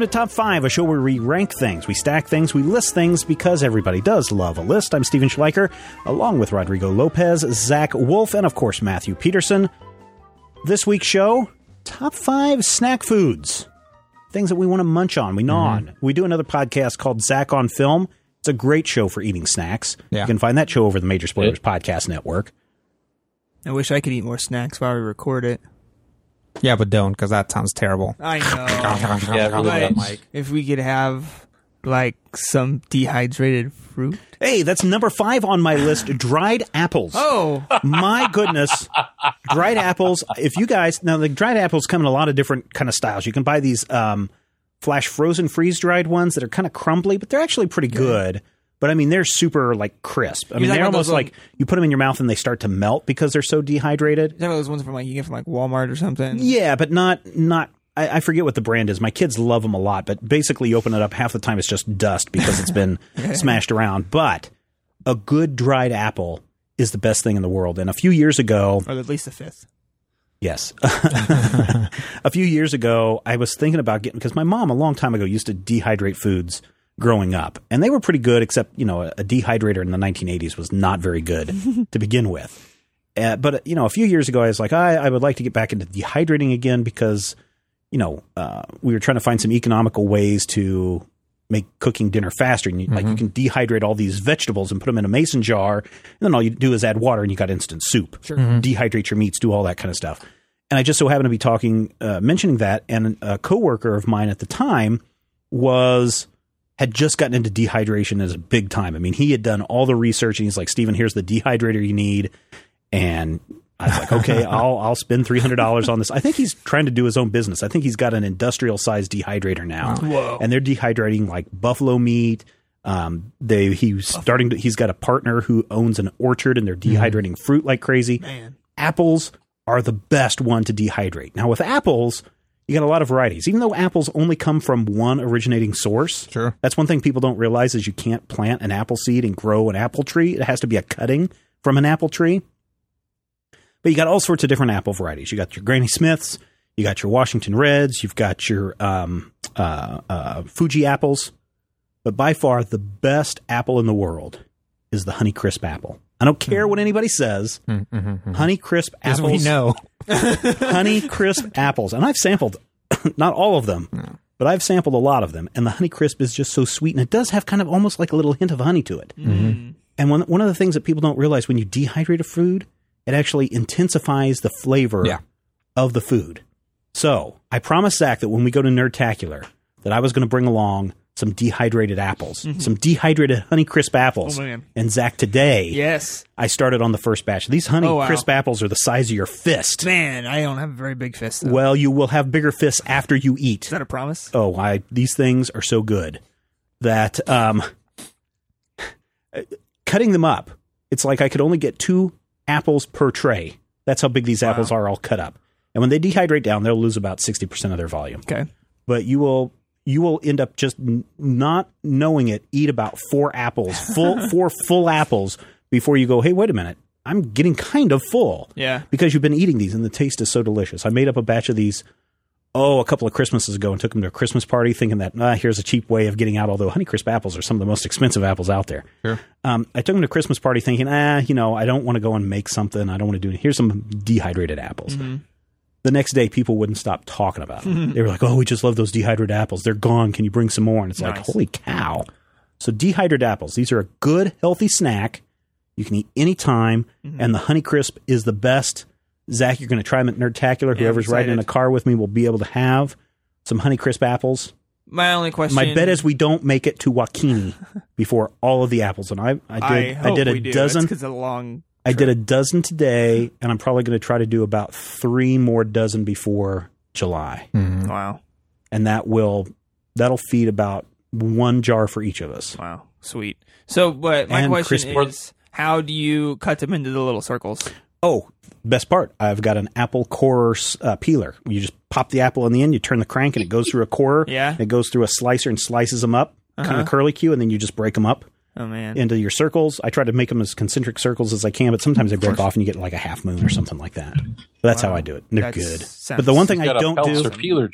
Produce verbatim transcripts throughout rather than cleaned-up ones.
to Top five, a show where we rank things, we stack things, we list things because everybody does love a list. I'm Steven Schleicher, along with Rodrigo Lopez, Zach Wolf, and of course Matthew Peterson. This week's show, Top five Snack Foods. Things that we want to munch on, we gnaw mm-hmm. on. We do another podcast called Zach on Film. It's a great show for eating snacks. Yeah. You can find that show over the Major Spoilers yeah. Podcast Network. I wish I could eat more snacks while we record it. Yeah, but don't, because that sounds terrible. I know. yeah, really like, if we could have, like, some dehydrated fruit. Hey, that's number five on my list, dried apples. Oh. My goodness. Dried apples. If you guys, now the dried apples come in a lot of different kind of styles. You can buy these um, flash frozen freeze-dried ones that are kind of crumbly, but they're actually pretty good. But, I mean, they're super, like, crisp. I mean, they're almost like you put them in your mouth and they start to melt because they're so dehydrated. You're talking about those ones from, like, you get from, like, Walmart or something? Yeah, but not, not I, I forget what the brand is. My kids love them a lot, but basically you open it up, half the time it's just dust because it's been smashed around. But a good dried apple is the best thing in the world. And a few years ago... Or at least a fifth. Yes. A few years ago, I was thinking about getting... Because my mom, a long time ago, used to dehydrate foods growing up. And they were pretty good, except, you know, a, a dehydrator in the nineteen eighties was not very good to begin with. Uh, but, you know, a few years ago, I was like, I, I would like to get back into dehydrating again because, you know, uh, we were trying to find some economical ways to make cooking dinner faster. And you, mm-hmm. like you can dehydrate all these vegetables and put them in a mason jar. And then all you do is add water and you got instant soup. Sure. Mm-hmm. Dehydrate your meats, do all that kind of stuff. And I just so happened to be talking, uh, mentioning that. And a coworker of mine at the time was... had just gotten into dehydration as a big time. I mean, he had done all the research and he's like, Steven, here's the dehydrator you need. And I was like, okay, I'll, I'll spend three hundred dollars on this. I think he's trying to do his own business. I think he's got an industrial sized dehydrator now. Whoa. And they're dehydrating like buffalo meat. Um, they, he's starting to, he's got a partner who owns an orchard and they're dehydrating mm. fruit like crazy. Man. Apples are the best one to dehydrate. Now with apples, you got a lot of varieties. Even though apples only come from one originating source, sure. That's one thing people don't realize is you can't plant an apple seed and grow an apple tree. It has to be a cutting from an apple tree. But you got all sorts of different apple varieties. You got your Granny Smiths, you got your Washington Reds, you've got your um, uh, uh, Fuji apples. But by far, the best apple in the world is the Honeycrisp apple. I don't care mm. what anybody says. Mm, mm, mm, mm. Honeycrisp apples. As we know. Honeycrisp apples. And I've sampled, not all of them, no. but I've sampled a lot of them. And the Honeycrisp is just so sweet. And it does have kind of almost like a little hint of honey to it. Mm-hmm. And one, one of the things that people don't realize when you dehydrate a food, it actually intensifies the flavor yeah. of the food. So I promised Zach that when we go to Nerdtacular, that I was going to bring along some dehydrated apples, mm-hmm. some dehydrated Honeycrisp apples. Oh, man. And Zach, today, yes, I started on the first batch. These Honeycrisp oh, wow. apples are the size of your fist. Man, I don't have a very big fist, though. Well, you will have bigger fists after you eat. Is that a promise? Oh, I, these things are so good that um, cutting them up, it's like I could only get two apples per tray. That's how big these wow. apples are all cut up. And when they dehydrate down, they'll lose about sixty percent of their volume. Okay. But you will... you will end up just n- not knowing it, eat about four apples, full four full apples before you go, hey, wait a minute, I'm getting kind of full. Yeah. Because you've been eating these and the taste is so delicious. I made up a batch of these, oh, a couple of Christmases ago and took them to a Christmas party thinking that, ah, here's a cheap way of getting out, although Honeycrisp apples are some of the most expensive apples out there. Sure. Um, I took them to a Christmas party thinking, ah, you know, I don't want to go and make something. I don't want to do it. Here's some dehydrated apples. Mm-hmm. The next day, people wouldn't stop talking about them. They were like, oh, we just love those dehydrated apples. They're gone. Can you bring some more? And it's nice. Like, holy cow. So dehydrated apples, these are a good, healthy snack. You can eat anytime. Mm-hmm. And the Honeycrisp is the best. Zach, you're going to try them at Nerdtacular. Yeah, Whoever's riding in a car with me will be able to have some Honeycrisp apples. My only question... My bet is we don't make it to Wakini before all of the apples. And I, I did I, I did a do. dozen... because of the long... I did a dozen today, and I'm probably going to try to do about three more dozen before July. Mm-hmm. Wow. And that will, that'll feed about one jar for each of us. Wow. Sweet. So, but my and question crisp- is, how do you cut them into the little circles? Oh, best part. I've got an apple corer uh, peeler. You just pop the apple in the end, you turn the crank, and it goes through a corer. Yeah. It goes through a slicer and slices them up, uh-huh. kind of curly Q, and then you just break them up. Oh, man. Into your circles. I try to make them as concentric circles as I can, but sometimes they break off and you get like a half moon or something like that. But that's wow. how I do it. They're That's good. Sounds, but the one thing I got don't a do... peeler juicer.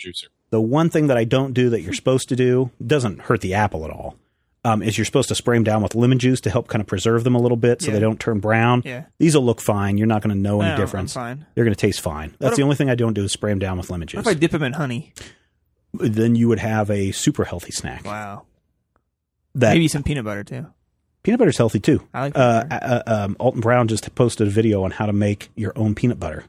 The one thing that I don't do that you're supposed to do, doesn't hurt the apple at all, um, is you're supposed to spray them down with lemon juice to help kind of preserve them a little bit so Yeah. they don't turn brown. Yeah. These will look fine. You're not going to know any No, difference. I'm fine. They're going to taste fine. That's if- the only thing I don't do is spray them down with lemon juice. What if I dip them in honey? Then you would have a super healthy snack. Wow. That Maybe some peanut butter too. peanut butter's healthy too. I like Uh, peanut uh, um, Alton Brown just posted a video on how to make your own peanut butter.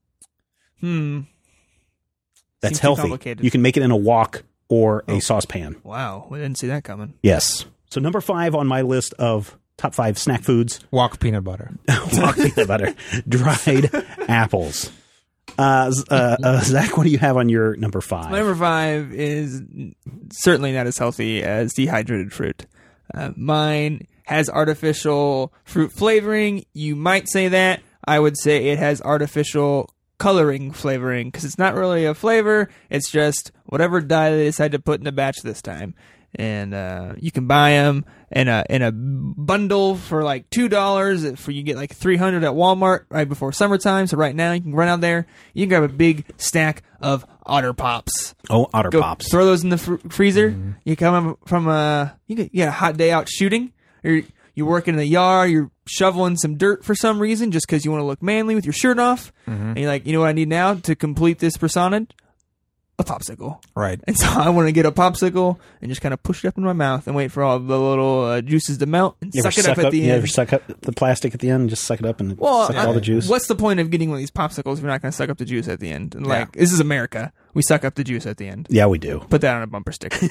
Hmm. That's Seems too healthy. complicated. You can make it in a wok or a Oh. saucepan. Wow, we didn't see that coming. Yes. So number five on my list of top five snack foods, Wok peanut butter. wok peanut butter, dried apples. Uh, Z- uh, uh, Zach, what do you have on your number five? My number five is certainly not as healthy as dehydrated fruit. Uh, mine has artificial fruit flavoring. You might say that. I would say it has artificial coloring flavoring because it's not really a flavor. It's just whatever dye they decide to put in the batch this time. And uh, you can buy them in a in a bundle for like two dollars. For you get like three hundred at Walmart right before summertime. So right now you can run out there. You can grab a big stack of Otter Pops. Oh, Otter Go Pops. throw those in the fr- freezer. You come from a you get, you get a hot day out shooting, or you're working in the yard. You're shoveling some dirt for some reason, just because you want to look manly with your shirt off. And you're like, you know what I need now to complete this persona? A popsicle. Right. And so I want to get a popsicle and just kind of push it up in my mouth and wait for all the little uh, juices to melt and You ever suck it up at the you end. ever suck up the plastic at the end and just suck it up and Well, suck I- all the juice? What's the point of getting one of these popsicles if you're not going to suck up the juice at the end? And like, this is America. We suck up the juice at the end. Yeah, we do. Put that on a bumper sticker.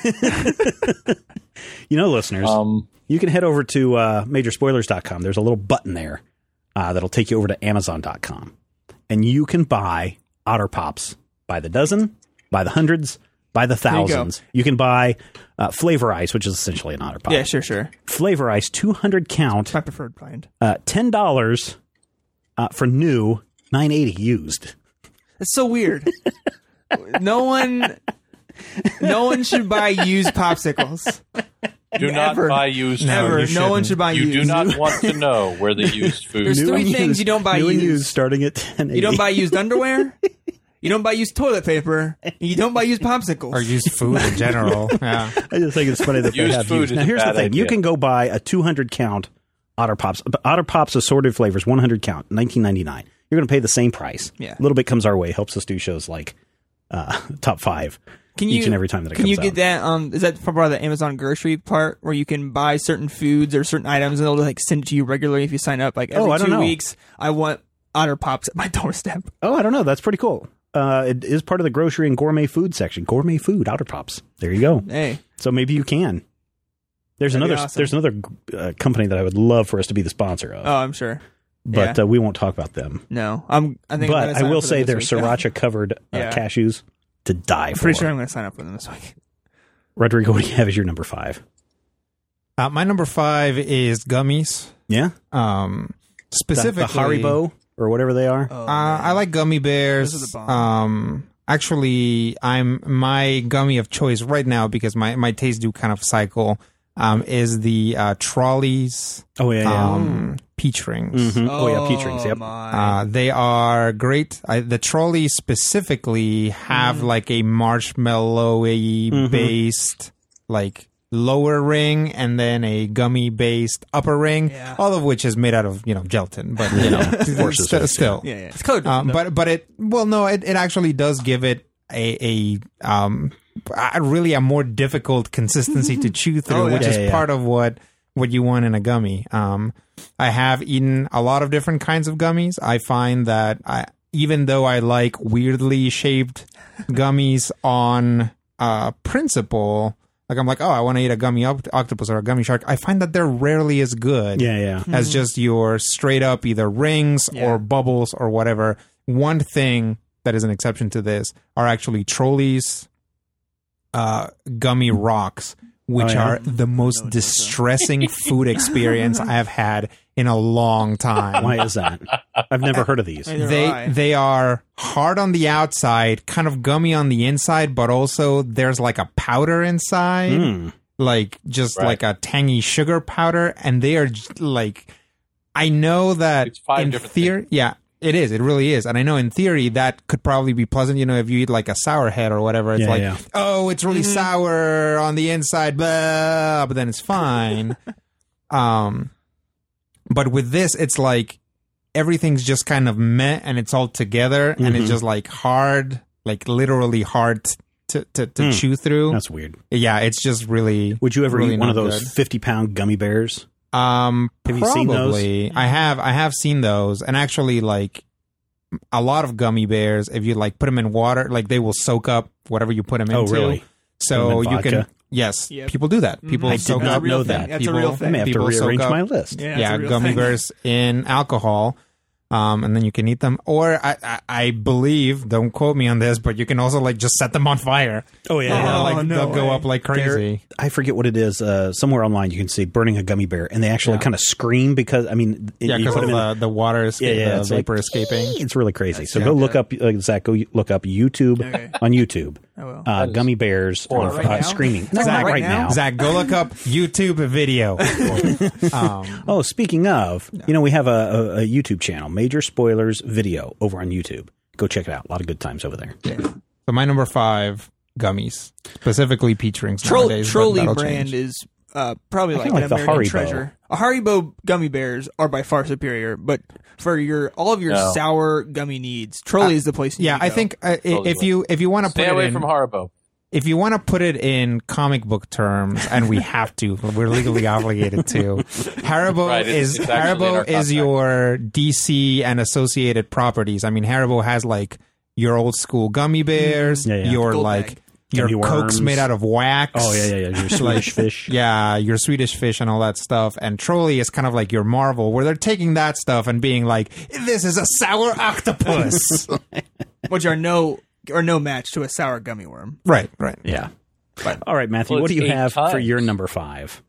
You know, listeners, Um, you can head over to uh, major spoilers dot com. There's a little button there uh, that'll take you over to amazon dot com. And you can buy Otter Pops by the dozen, by the hundreds, by the you go. thousands. You, can buy uh, Flavor Ice, which is essentially an Otter Pop. Yeah, sure, sure. Flavor Ice, two hundred count, My preferred brand. uh, ten dollars uh, for new, nine eighty used. That's so weird. no one, no one should buy used popsicals. do not Never. buy used Never. food. No one should buy You used. do not want to know where the used food There's is. three and things used. you don't buy New and used. used starting at ten eighty. You don't buy used underwear. You don't buy used toilet paper. And you don't buy used popsicles. Or used food in general. Yeah. I just think it's funny that they Used have food used. is Now a here's the bad thing: you idea. can go buy a two hundred count Otter Pops. Otter Pops assorted flavors, one hundred count, nineteen ninety-nine. You're going to pay the same price. Yeah. A little bit comes our way, helps us do shows like uh, top five Can you, each and every time that it can comes you get out. that? Um, is that from part of the Amazon grocery part where you can buy certain foods or certain items and they'll like send it to you regularly if you sign up? Like every Oh, I don't two know. weeks, I want Otter Pops at my doorstep. Oh, I don't know. That's pretty cool. Uh, it is part of the grocery and gourmet food section. Gourmet food, Otter Pops. There you go. Hey, So maybe you can. There's That'd be another. awesome. There's another uh, company that I would love for us to be the sponsor of, oh, I'm sure. but yeah. uh, we won't talk about them. No, I'm. I think. I'm But gonna I sign will up for say them they're this week, though. sriracha covered uh, Yeah. cashews to die I'm for. pretty sure I'm going to sign up for them this week. Rodrigo, what do you have as your number five? Uh, my number five is gummies. Yeah, Um, the, specifically, the Haribo or whatever they are. Oh, Uh, I like gummy bears. Those are the bomb. Um, actually, I'm my gummy of choice right now because my my tastes do kind of cycle. Um, is the uh, Trolleys Oh yeah, yeah. um, peach rings. Mhm. Oh, yeah, peach rings. Yep. my. Uh, they are great. I, the Trolleys specifically have Mm. like a marshmallowy Mhm. based like lower ring and then a gummy based upper ring, Yeah. all of which is made out of you know gelatin, but you know Of course st- it is, still. yeah, yeah. It's colored. Um, though. but but it well no it, it actually does give it a a um a, really a more difficult consistency to chew through, Oh, yeah. which Yeah, is yeah, yeah. part of what what you want in a gummy. Um, I have eaten a lot of different kinds of gummies. I find that I even though I like weirdly shaped gummies on uh principle. Like I'm like, oh, I want to eat a gummy oct- octopus or a gummy shark. I find that they're rarely as good Yeah, yeah. as just your straight up either rings Yeah. or bubbles or whatever. One thing that is an exception to this are actually Trolleys uh, gummy rocks, which Oh, yeah? are the most distressing food experience I have had in a long time. Why is that? I've never heard of these. Neither They have I. they are hard on the outside, kind of gummy on the inside, but also there's like a powder inside, Mm. like just Right. like a tangy sugar powder, and they are j- like I know that It's five in different theory, yeah, It is. It really is. And I know in theory that could probably be pleasant. You know, if you eat like a sour head or whatever, it's Yeah, like, yeah. oh, it's really sour on the inside, blah, but then it's fine. um, but with this, it's like everything's just kind of meh and it's all together and it's just like hard, like literally hard to, to, to Mm. chew through. That's weird. Yeah, it's just really. Would you ever really eat one of not those good. fifty pound gummy bears? Um, Have you seen those? probably. I have. I have seen those, and actually, like a lot of gummy bears, if you like put them in water, like they will soak up whatever you put them Oh, into. really? So Put 'em in you can. vodka? Yes, Yep. people do that. People I did soak not up. know that. That's a people, real I thing. may have to people soak rearrange up, my list. Yeah, it's yeah, a real gummy thing. bears in alcohol. Um, and then you can eat them, or I, I, I believe, don't quote me on this, but you can also like just set them on fire. Oh yeah, And yeah. they'll, like Oh, no they'll go way. up like crazy. I forget what it is. Uh, somewhere online you can see burning a gummy bear, and they actually Yeah. kind of scream because I mean, Yeah, you because put of them in. the, the water Yeah, escape, yeah, the it's vapor like, escaping. It's really crazy. So yeah. go look up, uh, Zach. Go look up YouTube Okay. on YouTube. I will. Uh, That is gummy bears on, horrifying. uh, Right now? screaming. No, Zach, not right right now. now? Zach, go look up YouTube video. um, Oh, speaking of, you know, we have a, a, a YouTube channel, Major Spoilers Video, over on YouTube. Go check it out. A lot of good times over there. so my number five, gummies, specifically peach rings. Troll, nowadays, but Trolley that'll brand change. is uh, probably I like kinda an like the American Haribo. treasure. A Haribo gummy bears are by far superior, but for your all of your No. sour gummy needs, Trolley is the place. You Yeah, need to I go. think uh, i- Totally if will. you if you want to put Stay it away in, from Haribo. if you want to put it in comic book terms, and we have to, we're legally obligated to. Haribo Right, it's- is it's actually in our Haribo is contract. your D C and associated properties. I mean, Haribo has like your old school gummy bears, Yeah, yeah. your Gold like bag. your Gummy Cokes worms. made out of wax. Oh yeah, yeah, yeah. Your Swedish fish. Yeah, your Swedish fish and all that stuff. And Trolley is kind of like your Marvel, where they're taking that stuff and being like, this is a sour octopus. which are no are no match to a sour gummy worm. right, right. Yeah. All right, Matthew. Well, what do it's you eight have for times. your number five?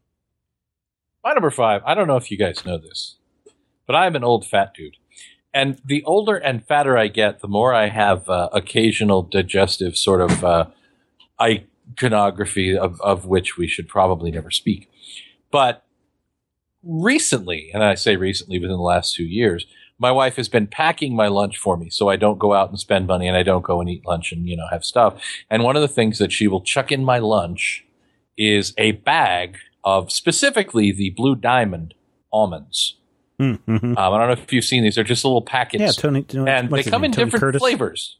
My number five, I don't know if you guys know this, but I'm an old fat dude. And the older and fatter I get, the more I have uh, occasional digestive sort of uh, iconography of, of which we should probably never speak. But recently, and I say recently within the last two years, my wife has been packing my lunch for me so I don't go out and spend money and I don't go and eat lunch and, you know, have stuff. And one of the things that she will chuck in my lunch is a bag of specifically the Blue Diamond almonds. Mm-hmm. Um, I don't know if you've seen these. They're just little packets. Yeah, Tony. and they what's his come name? in Tony different Curtis? flavors.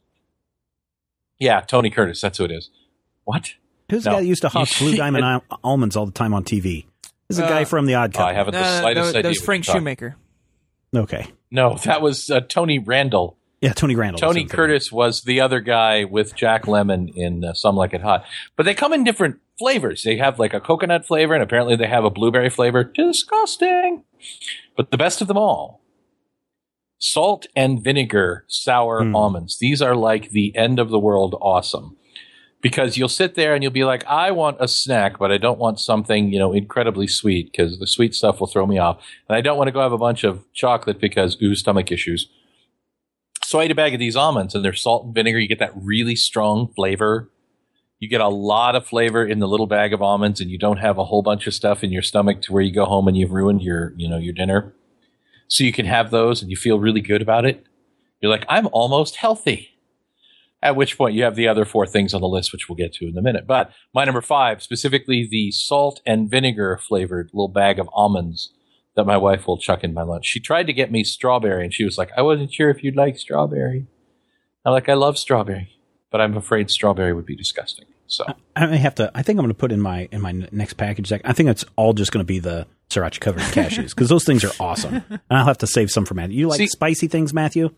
Yeah, Tony Curtis. That's who it is. What? Who's the No. guy that used to hawk You- Blue Diamond al- almonds all the time on T V? This is a Uh, guy from The Odd Oh, Couple. I haven't No, the no, slightest that, idea. that was what Frank you're talking- Shoemaker. Okay. No, that was uh, Tony Randall. Yeah, Tony Randall. Tony That's him. Curtis was the other guy with Jack Lemmon in uh, Some Like It Hot. But they come in different flavors. They have like a coconut flavor, and apparently they have a blueberry flavor. Disgusting. But the best of them all, salt and vinegar sour Mm. almonds. These are like the end of the world awesome. Because you'll sit there and you'll be like, I want a snack, but I don't want something, you know, incredibly sweet because the sweet stuff will throw me off. And I don't want to go have a bunch of chocolate because, ooh, stomach issues. So I ate a bag of these almonds and they're salt and vinegar. You get that really strong flavor. You get a lot of flavor in the little bag of almonds and you don't have a whole bunch of stuff in your stomach to where you go home and you've ruined your, you know, your dinner. So you can have those and you feel really good about it. You're like, I'm almost healthy. At which point you have the other four things on the list, which we'll get to in a minute. But my number five, specifically the salt and vinegar flavored little bag of almonds that my wife will chuck in my lunch. She tried to get me strawberry, and she was like, I wasn't sure if you'd like strawberry. I'm like, I love strawberry, but I'm afraid strawberry would be disgusting. So I may have to. I think I'm going to put in my in my next package. Zach, I think it's all just going to be the sriracha covered cashews because those things are awesome. And I'll have to save some for Matthew. You like See- spicy things, Matthew?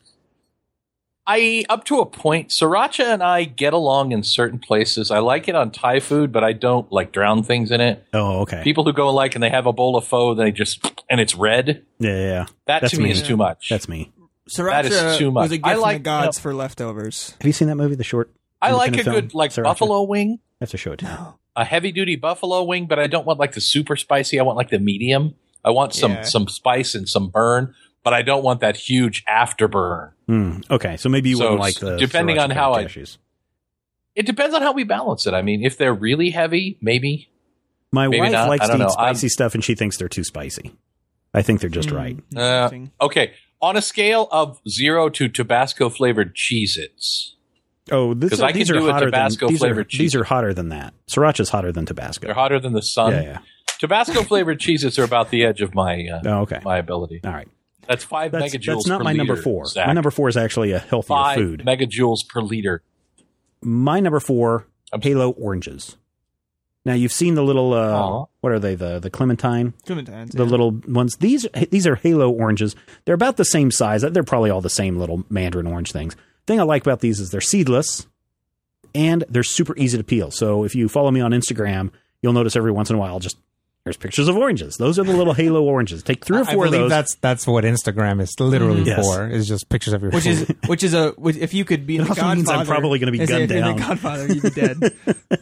I, up to a point, sriracha and I get along in certain places. I like it on Thai food, but I don't like drown things in it. Oh, okay. People who go like and they have a bowl of pho, they just and it's red. yeah, yeah, yeah. That That's to me me. is too much. That's me. Sriracha That is too much. was a gift I from like- the gods you know- for leftovers. Have you seen that movie, The Short? I like a independent good film, like Sriracha? buffalo wing, I have to show it to you. a heavy duty buffalo wing, but I don't want like the super spicy. I want like the medium. I want some Yeah. some spice and some burn, but I don't want that huge afterburn. Mm, okay, so maybe you So, wouldn't like the depending on sriracha how covered I- cashews. It depends on how we balance it. I mean, if they're really heavy, maybe. My maybe wife not. likes I to don't eat know. spicy I'm- stuff, and she thinks they're too spicy. I think they're just right. Uh, Interesting. okay. On a scale of zero to Tabasco flavored Cheez-Its. Oh, this 'Cause are, I can these are do a hotter than Tabasco these are, flavored these are Cheez-Its. hotter than that. Sriracha's hotter than Tabasco. They're hotter than the sun. Yeah, yeah. Tabasco flavored Cheez-Its are about the edge of my uh, Oh, okay. my ability. All right. That's five That's, megajoules that's not per my number liter, four. Zach. My number four is actually a healthier Five food. megajoules per liter. My number four, I'm- Halo oranges. Now you've seen the little uh, Aw. what are they? The the Clementine, Clementines, the yeah. little ones. These these are Halo oranges. They're about the same size. They're probably all the same little Mandarin orange things. Thing I like about these is they're seedless and they're super easy to peel. So if you follow me on Instagram, you'll notice every once in a while just here's pictures of oranges. Those are the little Halo oranges. Take three or I four of believe those. that's that's what Instagram is literally Mm. Yes. for. Is just pictures of your Which food. is which is a which, if you could be in It the also Godfather, means I'm probably gonna be as gunned if you're in down. The Godfather, you'd be dead.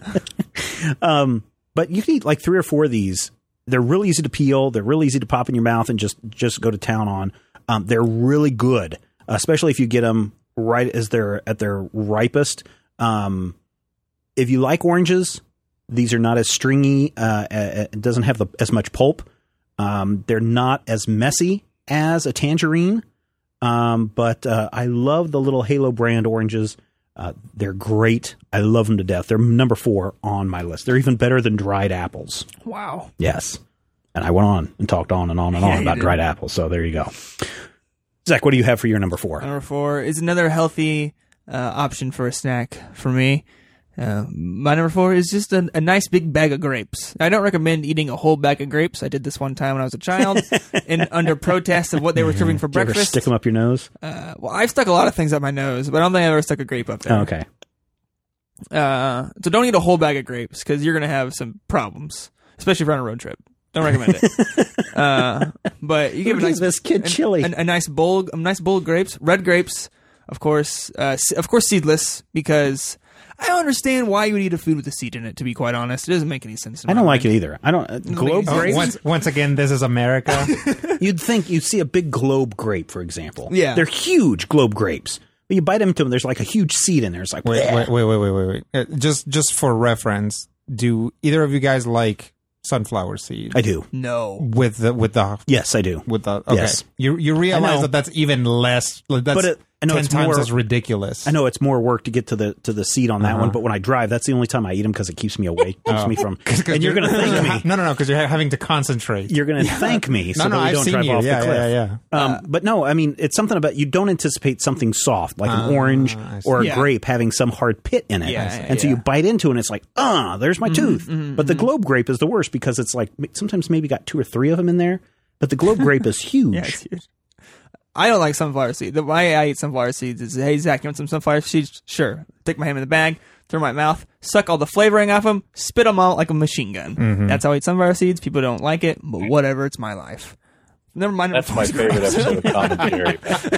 Um, but you can eat like three or four of these. They're really easy to peel. They're really easy to pop in your mouth and just just go to town on. Um, they're really good, especially if you get them right as they're at their ripest. Um, if you like oranges, these are not as stringy. Uh, uh, it doesn't have the, as much pulp. Um, they're not as messy as a tangerine. Um, but uh, I love the little Halo brand oranges. Uh, they're great. I love them to death. They're number four on my list. They're even better than dried apples. Wow. Yes. And I went on and talked on and on and Yeah, on you about did. dried apples. So there you go. Zach, what do you have for your number four? Number four is another healthy uh, option for a snack for me. Uh, my number four is just a, a nice big bag of grapes. I don't recommend eating a whole bag of grapes. I did this one time when I was a child, and under protest of what they were serving for Do you ever breakfast. stick them up your nose? Uh, well, I've stuck a lot of things up my nose, but I don't think I've ever stuck a grape up there. Oh, okay. Uh, so don't eat a whole bag of grapes because you're gonna have some problems, especially if you're on a road trip. Don't recommend it. uh, but you give a Look at nice this kid an- chili. an- a nice bowl, a nice bowl of grapes, red grapes, of course, uh, se- of course, seedless because I don't understand why you would eat a food with a seed in it. To be quite honest, it doesn't make any sense. I don't like it either. I don't. Uh, globe Oh, grapes. once once again, this is America. You'd think you'd see a big globe grape, for example. Yeah. They're huge globe grapes. But you bite into them, there's like a huge seed in there. It's like, wait, bleh. wait, wait, wait, wait, wait, wait. Uh, just just for reference, do either of you guys like sunflower seeds? I do. No. With the with the Yes, I do. with the okay. Yes. You you I realize know. that that's even less. Like, that's But it- I know ten it's times more- as ridiculous. I know it's more work to get to the to the seed on that Uh-huh. one, but when I drive, that's the only time I eat them because it keeps me awake, keeps Oh. me from. 'Cause- 'cause And you're going to thank me. No, no, no, because you're ha- having to concentrate. You're going to thank me so no, no, that we I've don't seen drive you. off Yeah, the cliff. yeah, yeah. Um, but no, I mean, it's something about you don't anticipate something soft like Ah, an orange I see. or a Yeah. grape having some hard pit in it. Yeah, and so yeah. you bite into it and it's like, ah, there's my tooth. mhm, but the globe grape is the worst because it's like sometimes maybe got two or three of them in there, but the globe grape is huge. Yeah, it's huge. I don't like sunflower seeds. The way I eat sunflower seeds is, hey, Zach, you want some sunflower seeds? Sure. Take my hand in the bag, throw in my mouth, suck all the flavoring off them, spit them out like a machine gun. Mm-hmm. That's how I eat sunflower seeds. People don't like it, but whatever. It's my life. Never mind. That's my favorite episode of commentary.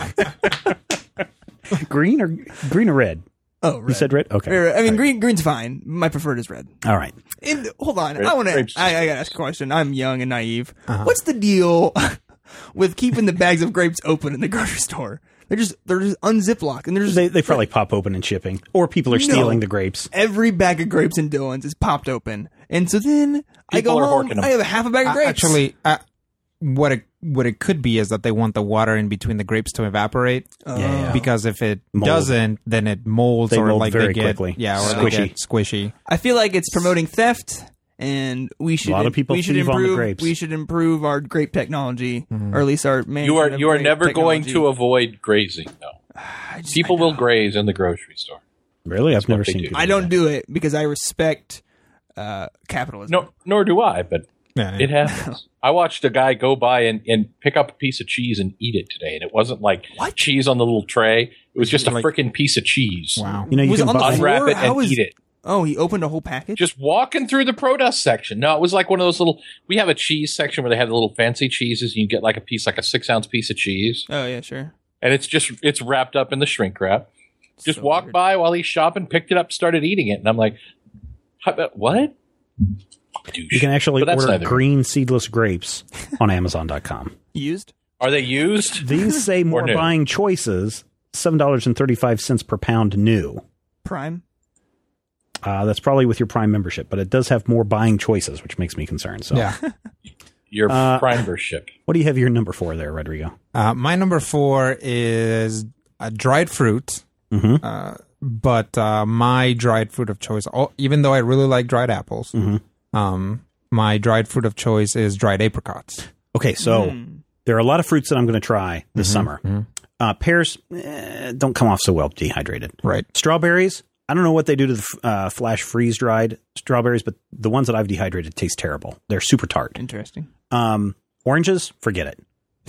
green or green or red? Oh, red. You said red? Okay. Red. I mean, green. Green's fine. My preferred is red. All right. And, hold on. Red I want to. grapes. I, I got to ask a question. I'm young and naive. Uh-huh. What's the deal with keeping the bags of grapes open in the grocery store? They're just they're just unziplocked and they're just They, they probably pop open in shipping, or people are No. stealing the grapes. every bag of grapes in Dillon's is popped open, and so then I People go are home. horking 'em. I have a half a bag of Uh, grapes. Actually, uh, what it what it could be is that they want the water in between the grapes to evaporate. Oh. Yeah. Because if it Mold. doesn't, then it molds They or mold like very they get quickly. yeah, or Squishy. they get squishy. I feel like it's promoting theft, and we should. lot of people we should thieve on the improve. grapes. We should improve our grape technology, or at least our management You are of you are grape never going technology. to avoid grazing, though. I just- People I will know. graze in the grocery store. Really? I've never what they seen do. people I don't that. do it because I respect uh, capitalism. No, nor do I, but Yeah, it happens. I watched a guy go by and, and pick up a piece of cheese and eat it today, and it wasn't like What? cheese on the little tray. It was just a Like- freaking piece of cheese. Wow. You know, you Was can it on the buy, floor? Unwrap it How and is- eat it. Oh, he opened a whole package. Just walking through the produce section. No, it was like one of those little. We have a cheese section where they have the little fancy cheeses, and you get like a piece, like a six ounce piece of cheese, oh yeah, sure. and it's just it's wrapped up in the shrink wrap. Just So walked weird. by while he's shopping, picked it up, started eating it, and I'm like, "How- "What?" you can actually But that's order neither. green seedless grapes on Amazon dot com. Used. Are they used? These say more new. buying choices, seven dollars and thirty-five cents per pound new. Prime. Uh, that's probably with your Prime membership, but it does have more buying choices, which makes me concerned. So Yeah. your Uh, prime versus ship. What do you have your number four there, Rodrigo? Uh, my number four is uh, dried fruit. Mm-hmm. Uh, but uh, my dried fruit of choice, oh, even though I really like dried apples, Mm-hmm. um, my dried fruit of choice is dried apricots. Okay, so Mm. there are a lot of fruits that I'm going to try this Mhm, summer. mhm. Uh, pears eh, don't come off so well dehydrated. Right. Strawberries, I don't know what they do to the uh, flash freeze dried strawberries, but the ones that I've dehydrated taste terrible. They're super tart. Interesting. Um, oranges, forget it.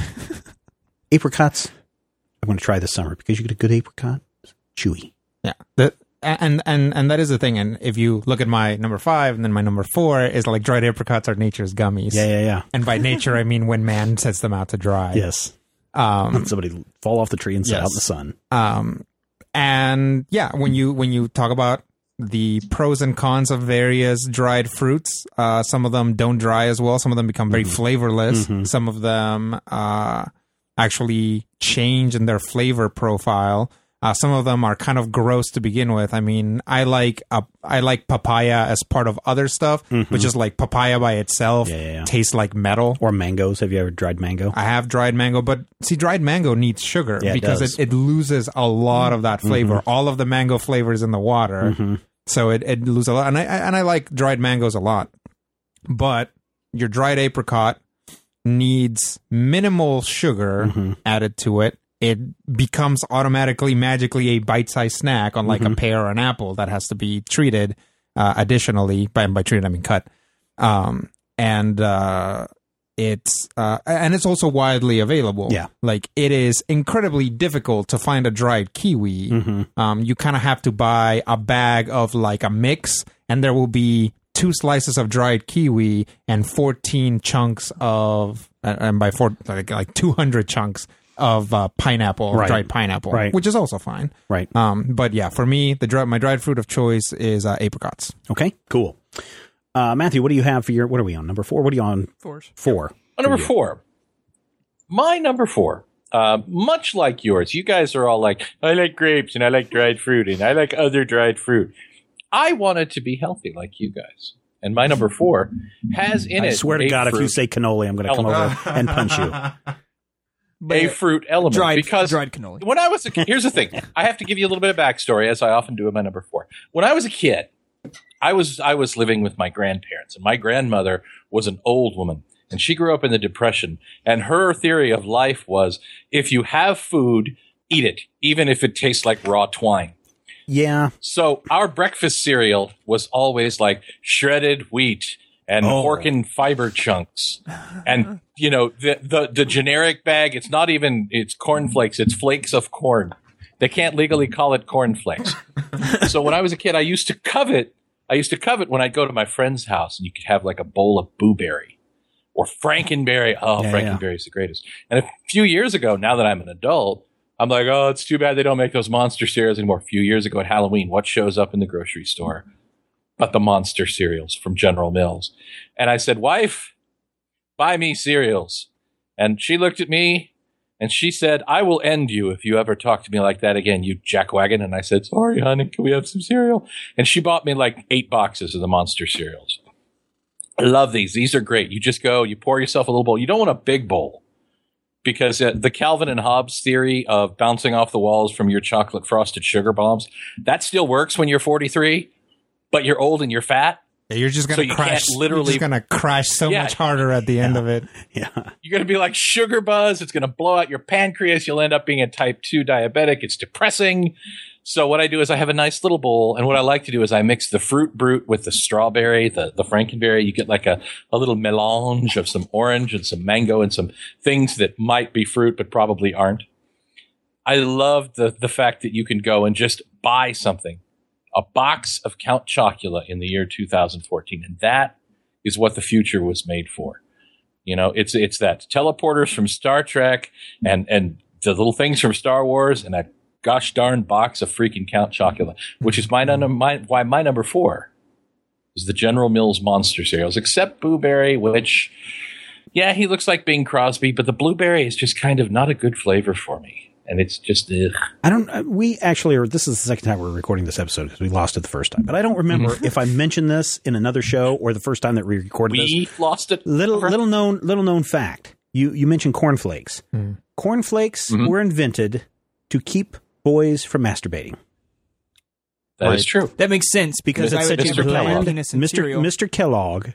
Apricots, I'm going to try this summer because you get a good apricot. It's chewy. Yeah. The, and, and, and that is the thing. And if you look at my number five and then my number four is like dried apricots are nature's gummies. Yeah, yeah, yeah. And by nature, I mean when man sets them out to dry. Yes. Um, Somebody fall off the tree and sit Yes. out in the sun. Um, and yeah, when you when you talk about the pros and cons of various dried fruits, uh, some of them don't dry as well. Some of them become very flavorless. Mhm. Some of them uh, actually change in their flavor profile. Uh, some of them are kind of gross to begin with. I mean, I like uh, I like papaya as part of other stuff, Mhm. which is like papaya by itself Yeah, yeah, yeah. tastes like metal. Or mangoes. Have you ever dried mango? I have dried mango, but see, dried mango needs sugar Yeah, it because does. it, it loses a lot of that flavor. All of the mango flavor is in the water, Mhm. so it, it loses a lot. And I I- and I like dried mangoes a lot, but your dried apricot needs minimal sugar Mhm. added to it. It becomes automatically, magically a bite-sized snack, unlike a pear or an apple that has to be treated uh, additionally. By by treated, I mean cut. Um, and uh, it's uh, and it's also widely available. Yeah. Like it is incredibly difficult to find a dried kiwi. Mhm. Um, you kind of have to buy a bag of like a mix, and there will be two slices of dried kiwi and fourteen chunks of, uh, and by four like like two hundred chunks of uh, pineapple, Right. dried pineapple, Right. which is also fine. Right. Um, but yeah, for me, the dry, my dried fruit of choice is uh, apricots. Okay, cool. Uh, Matthew, what do you have for your, what are we on? Number four? What are you on? Force. Four. Uh, number for you? four. My number four. Uh, much like yours, you guys are all like, I like grapes and I like dried fruit and I like other dried fruit. I wanted to be healthy like you guys. And my number four has in I it. swear to a God, if you fruit- say cannoli, I'm going to come element. over and punch you. a fruit element. dried, because dried cannoli. when I was a kid, here's the thing. I have to give you a little bit of backstory, as I often do in my number four. When I was a kid, I was I was living with my grandparents, and my grandmother was an old woman, and she grew up in the Depression. And her theory of life was, if you have food, eat it, even if it tastes like raw twine. Yeah. So our breakfast cereal was always like shredded wheat and Oh. pork and fiber chunks. And, you know, the, the, the generic bag, it's not even, it's cornflakes, it's flakes of corn. They can't legally call it cornflakes. So when I was a kid, I used to covet, I used to covet when I'd go to my friend's house and you could have like a bowl of blueberry or Frankenberry. Oh, Yeah, Frankenberry is the greatest. And a few years ago, now that I'm an adult, I'm like, oh, it's too bad they don't make those monster cereals anymore. A few years ago at Halloween, what shows up in the grocery store but the monster cereals from General Mills? And I said, wife, buy me cereals. And she looked at me and she said, I will end you if you ever talk to me like that again, you jackwagon. And I said, sorry, honey, can we have some cereal? And she bought me like eight boxes of the monster cereals. I love these. These are great. You just go, you pour yourself a little bowl. You don't want a big bowl. Because uh, the Calvin and Hobbes theory of bouncing off the walls from your chocolate frosted sugar bombs, that still works when you're forty-three, but you're old and you're fat. Yeah, you're just So gonna you crash. can't literally- you're just gonna crash so Yeah. much harder at the end of it. Yeah. You're going to be like sugar buzz. It's going to blow out your pancreas. You'll end up being a type two diabetic. It's depressing. So what I do is I have a nice little bowl. And what I like to do is I mix the fruit brute with the strawberry, the, the Frankenberry. You get like a, a little melange of some orange and some mango and some things that might be fruit, but probably aren't. I love the, the fact that you can go and just buy something, a box of Count Chocula in the year two thousand fourteen. And that is what the future was made for. You know, it's, it's that teleporters from Star Trek and, and the little things from Star Wars and that gosh darn box of freaking Count Chocula, which is my, num- my why my number four is the General Mills monster cereals, except Blueberry, which, yeah, he looks like Bing Crosby, but the blueberry is just kind of not a good flavor for me. and it's just ugh. I don't. uh, We actually are. This is the second time we're recording this episode because we lost it the first time. But I don't remember if I mentioned this in another show or the first time that we recorded this. We lost it. Little little known little known fact. You you mentioned cornflakes. Mm. Cornflakes Mhm. were invented to keep boys from masturbating. That is Right. true. That makes sense because Because I would it's never such a put my Kellogg. penis in Mister cereal. Mister Kellogg.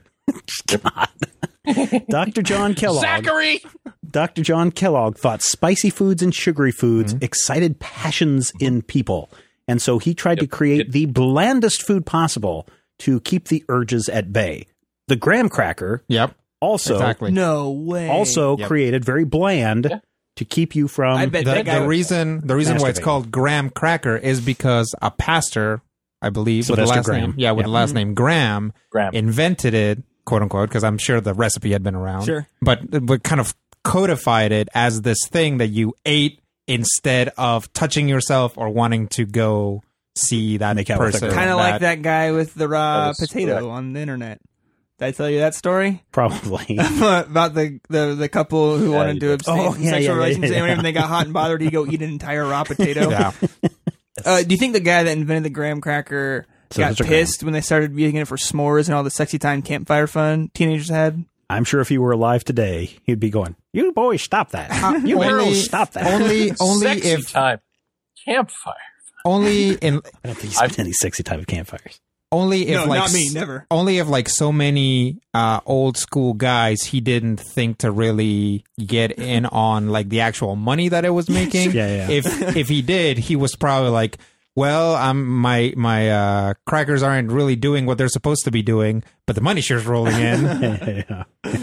God. Doctor John Kellogg. Zachary. Doctor John Kellogg thought spicy foods and sugary foods Mm-hmm. excited passions in people. And so he tried to Yep. create It- the blandest food possible to keep the urges at bay. The graham cracker Yep. also Exactly. No way. also Yep. created very bland Yeah. to keep you from I bet The, that guy the was- reason the reason why it's Masturbating. called graham cracker is because a pastor, I believe, with the Sylvester last Graham. name, yeah, with Yeah. the last name Graham, Graham. invented it, quote unquote, because I'm sure the recipe had been around. Sure. But but kind of codified it as this thing that you ate instead of touching yourself or wanting to go see that Make out with a person. girl. Kind of like that guy with the raw That is potato correct. on the internet. Did I tell you that story probably. about the, the the couple who Yeah, wanted you to did. abstain Oh, from yeah, sexual yeah, yeah, relations, yeah. and whenever they got hot and bothered, he'd go eat an entire raw potato. Yeah. Uh, do you think the guy that invented the graham cracker So got Mister pissed when they started using it for s'mores and all the sexy time campfire fun teenagers had? I'm sure if he were alive today, he'd be going, "You boys, stop that! You only- girls, stop that!" Only only Sexy if time. Campfire. only in I don't think he's been any sexy type of campfires. only if No, like not me, s- never. only if like so many uh old school guys he didn't think to really get in on like the actual money that it was making. Yeah, yeah. If if he did, he was probably like, well, I'm my my uh crackers aren't really doing what they're supposed to be doing, but the money sure's rolling in. yeah.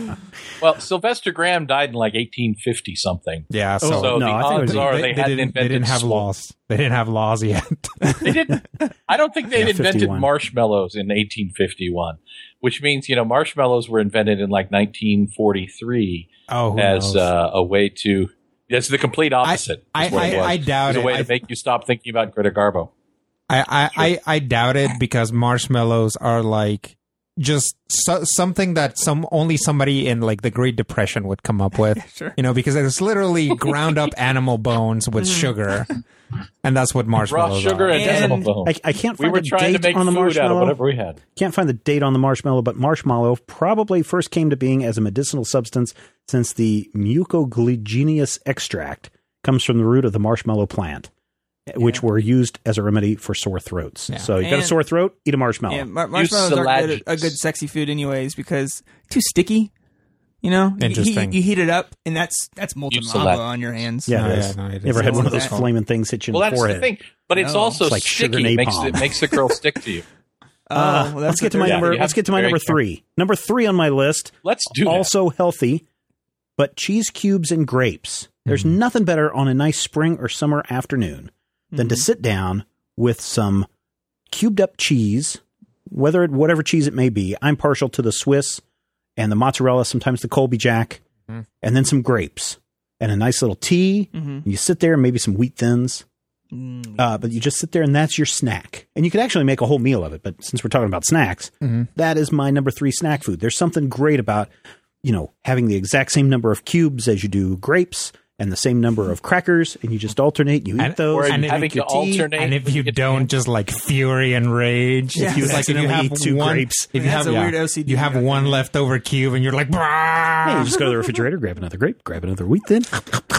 Well, Sylvester Graham died in like eighteen fifty something. Yeah, so, So no, the I think it odds was- are they, they, hadn't didn't, invented they didn't have smoke. laws. They didn't have laws yet. They didn't. I don't think they Yeah, invented fifty-one. marshmallows in eighteen fifty-one, which means, you know, marshmallows were invented in like nineteen forty-three Oh, who as knows? uh, a way to. It's the complete opposite. I- is what it I- was. I doubt It's a it. way I- to make you stop thinking about Greta Garbo. I, I, I, I doubt it because marshmallows are like just so, something that some only somebody in like the Great Depression would come up with. Sure. You know, because it's literally ground up animal bones with sugar, and that's what Raw marshmallows sugar are. and And- decimal bone. I, I can't We find were the trying to date make on the food out of marshmallow. whatever we had. Can't find the date on the marshmallow, but marshmallow probably first came to being as a medicinal substance since the mucoglyginous extract comes from the root of the marshmallow plant, which were used as a remedy for sore throats. Yeah. So you got a And- sore throat, eat a marshmallow. Yeah, mar- marshmallows aren't good, a good sexy food, anyways, because too sticky. You know, You- Interesting. You, you heat it up, and that's that's molten Use lava select. on your hands. Yeah, No, it yeah, is. no, it is. Ever had one of those Exactly. flaming things hit you in Well, the that's forehead? the thing. But it's No. also It's like sugar sticky. It makes, napalm. it makes the girl stick to you. Oh, Uh, well, let's that's get to what my they're- Yeah, number. you Let's have get to to my be very number three. Number three on my list. Let's do that. Also healthy, but cheese cubes and grapes. There's Mm-hmm. nothing better on a nice spring or summer afternoon than Mm-hmm. to sit down with some cubed up cheese, whether it, whatever cheese it may be. I'm partial to the Swiss and the mozzarella, sometimes the Colby Jack, Mhm. and then some grapes and a nice little tea. Mhm. You sit there, maybe some wheat thins. Mm. Uh, but you just sit there and that's your snack. And you could actually make a whole meal of it. But since we're talking about snacks, Mhm. that is my number three snack food. There's something great about, you know, having the exact same number of cubes as you do grapes and the same number of crackers, and you just alternate. You eat And- those. Or you and drink having to your tea. alternate. And if when you get to don't, the- just like fury and rage. Yeah. If you Just like, if you accidentally have eat two one, grapes. if you That's have a yeah, weird O C D you have right one there. leftover cube, and you're like, Hey, you just go to the refrigerator, grab another grape, grab another wheat thin,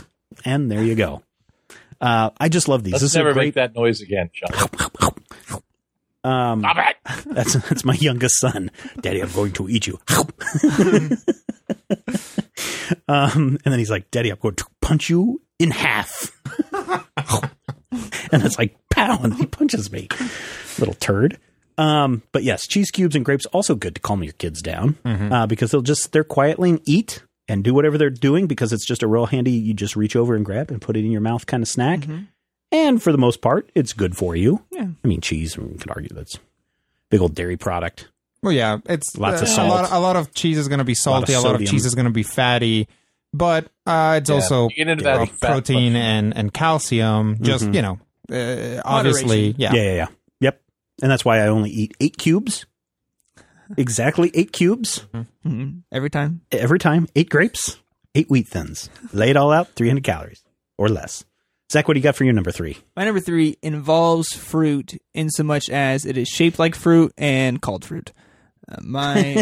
and there you go. Uh, I just love these. Let's this never is a make great. that noise again, Sean. Um, Stop it. that's that's my youngest son. Daddy, I'm going to eat you. um, and then he's like, Daddy, I'm going to punch you in half. And it's like, pow, and he punches me. Little turd. Um, but yes, cheese cubes and grapes also good to calm your kids down uh, because they'll just sit there quietly and eat and do whatever they're doing because it's just a real handy. You just reach over and grab and put it in your mouth kind of snack. Mm-hmm. And for the most part, it's good for you. Yeah. I mean, cheese, we could argue that's a big old dairy product. well, yeah, it's Lots of uh, salt. A lot, a lot of cheese is going to be salty. A lot of, sodium. cheese is going to be fatty, but uh, it's Yeah, also you get into uh, that fat protein fluctuation. and and calcium. Just Mhm. you know, uh, obviously, yeah. Yeah, yeah, yeah. Yep. And that's why I only eat eight cubes. Exactly eight cubes Mhm. Every time. every time. Eight grapes, eight wheat thins. Lay it all out, three hundred calories or less. Zach, what do you got for your number three? My number three involves fruit in so much as it is shaped like fruit and called fruit. Uh, my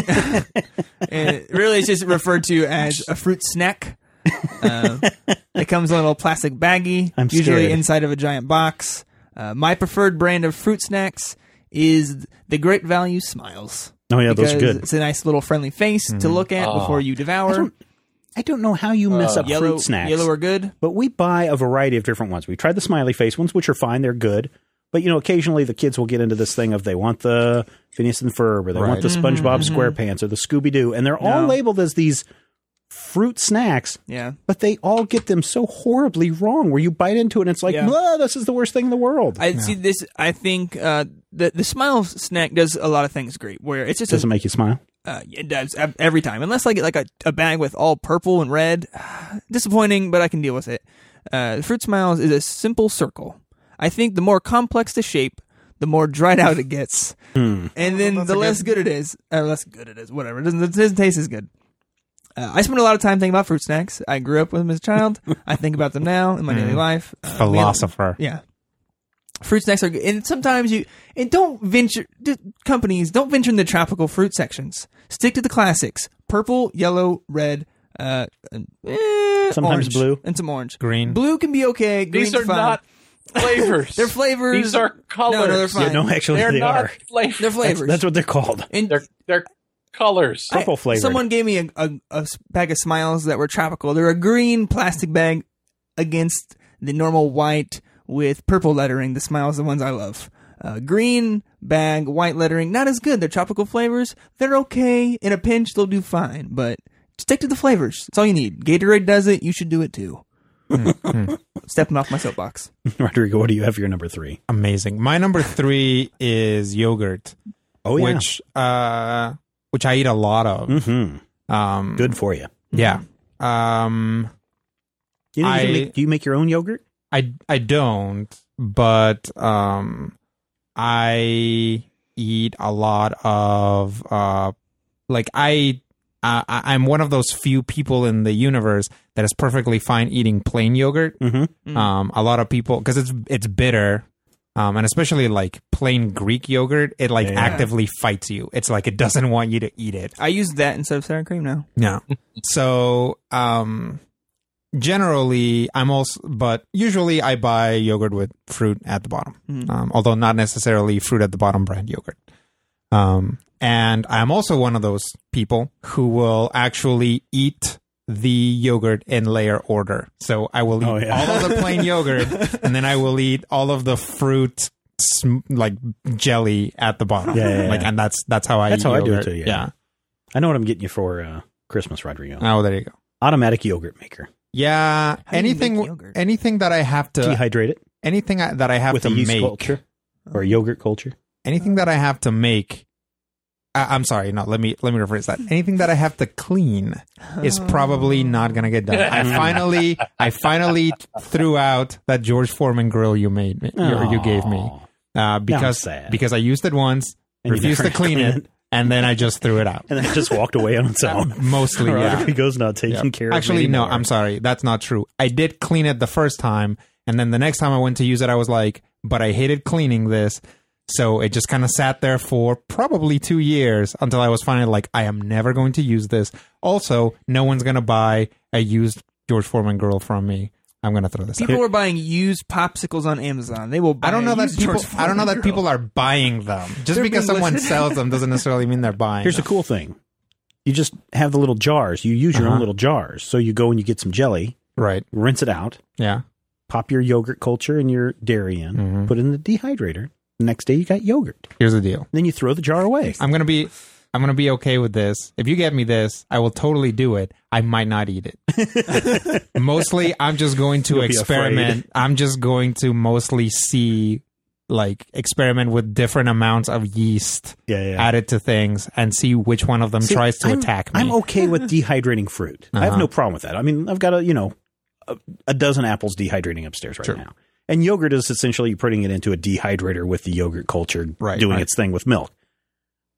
it really is just referred to as a fruit snack. Uh, it comes in a little plastic baggie, I'm usually scared. inside of a giant box. Uh, my preferred brand of fruit snacks is the Great Value Smiles. Oh, yeah, those are Because good. It's a nice little friendly face to look at Oh. before you devour. I don't know how you mess Uh, up Yellow, fruit snacks. yellow are good. But we buy a variety of different ones. We tried the smiley face ones, which are fine. They're good. But, you know, occasionally the kids will get into this thing of they want the Phineas and Ferb or they want Right. the SpongeBob SquarePants or the Scooby-Doo. And they're all No. labeled as these fruit snacks, Yeah. but they all get them so horribly wrong where you bite into it and it's like, Yeah. "Blah, this is the worst thing in the world. I see this. I think uh, the the Smiles snack does a lot of things great. Where it's just Does a, it make you smile? uh, it does ev- every time. Unless I get like a, a bag with all purple and red, disappointing, but I can deal with it. Uh, Fruit Smiles is a simple circle. I think the more complex the shape, the more dried out it gets, Hmm. and then that's the a less good- good it is. Uh, less good it is. Whatever. It doesn't, it doesn't taste as good. Uh, I spend a lot of time thinking about fruit snacks. I grew up with them as a child. I think about them now in my daily life. Uh, we- Philosopher. yeah. Fruit snacks are good. And sometimes you, and don't venture, d- companies, don't venture in the tropical fruit sections. Stick to the classics. Purple, yellow, red, uh, and, eh, Sometimes orange, blue. and some orange. Green. Blue can be okay. These Green's are fine. not flavors. They're flavors. These are colors. No, no, they're Yeah, fine. no, actually, They're they not are. flavors. They're That's, flavors. that's what they're called. and They're they're colors. Purple I- flavored. Someone gave me a, a, a s- bag of Smiles that were tropical. They're a green plastic bag against the normal white with purple lettering. The Smiles are the ones I love. Uh, green bag, white lettering, not as good. They're tropical flavors. They're okay. In a pinch, they'll do fine. But stick to the flavors. That's all you need. Gatorade does it. You should do it too. Stepping off my soapbox. Rodrigo, what do you have for your number three? Amazing. My number three is yogurt, Oh, yeah. which uh, which I eat a lot of. Mm-hmm. Um, Good for you. Yeah. Um, You know, you can I- make, do you make your own yogurt? I I don't, but um, I eat a lot of uh, like I. Uh, I- I'm one of those few people in the universe that is perfectly fine eating plain yogurt. Mm-hmm. Um, a lot of people, because it's it's bitter, um, and especially like plain Greek yogurt, it like Yeah. actively fights you. It's like it doesn't want you to eat it. I use that instead of sour cream now. Yeah. So, um, generally, I'm also, but usually I buy yogurt with fruit at the bottom, Mhm. um, although not necessarily fruit at the bottom brand yogurt. Um, and I'm also one of those people who will actually eat the yogurt in layer order. So I will eat Oh, yeah. all of the plain yogurt, and then I will eat all of the fruit, sm- like jelly at the bottom. Yeah, yeah, Like, yeah. and that's that's how I. That's eat how I do it yogurt. too, yeah. yeah. I know what I'm getting you for uh, Christmas, Rodrigo. Oh, there you go. Automatic yogurt maker. Yeah, How do you anything, make yogurt? anything that I have to, Dehydrate it anything I- that I have with to a yeast make, culture or yogurt culture. anything that I have to make. I, I'm sorry, no. Let me let me rephrase that. Anything that I have to clean is probably not gonna get done. I finally, I finally threw out that George Foreman grill you made, me, you, you gave me, uh, because sad. because I used it once, And you refused to never clean clean it, it. and then I just threw it out. And then it just walked away on its own. Mostly, yeah. Rodrigo's not taking Yeah. care of Actually, it no, anymore. I'm sorry. That's not true. I did clean it the first time, and then the next time I went to use it, I was like, but I hated cleaning this. So it just kind of sat there for probably two years until I was finally like, I am never going to use this. Also, no one's going to buy a used George Foreman grill from me. I'm going to throw this People out. were buying used popsicles on Amazon. They will buy I don't know a that used people. George I don't know Foreman that grill. people are buying them. Just They're because being someone listed. sells them doesn't necessarily mean they're buying. Here's the them. cool thing. You just have the little jars. You use your Uh-huh. own little jars. So you go and you get some jelly, Right? rinse it out, Yeah. pop your yogurt culture and your dairy in, Mhm. put it in the dehydrator. The next day you got yogurt. Here's the deal. Then you throw the jar away. I'm gonna be I'm gonna be okay with this. If you get me this, I will totally do it. I might not eat it. Mostly I'm just going to You'll be experiment. afraid. I'm just going to mostly see like experiment with different amounts of yeast Yeah, yeah. added to things and see which one of them See, tries to I'm- attack me. I'm okay with dehydrating fruit. I have Uh-huh. no problem with that. I mean, I've got a, you know, a, a dozen apples dehydrating upstairs right Sure. now. And yogurt is essentially putting it into a dehydrator with the yogurt culture Right, doing right. its thing with milk.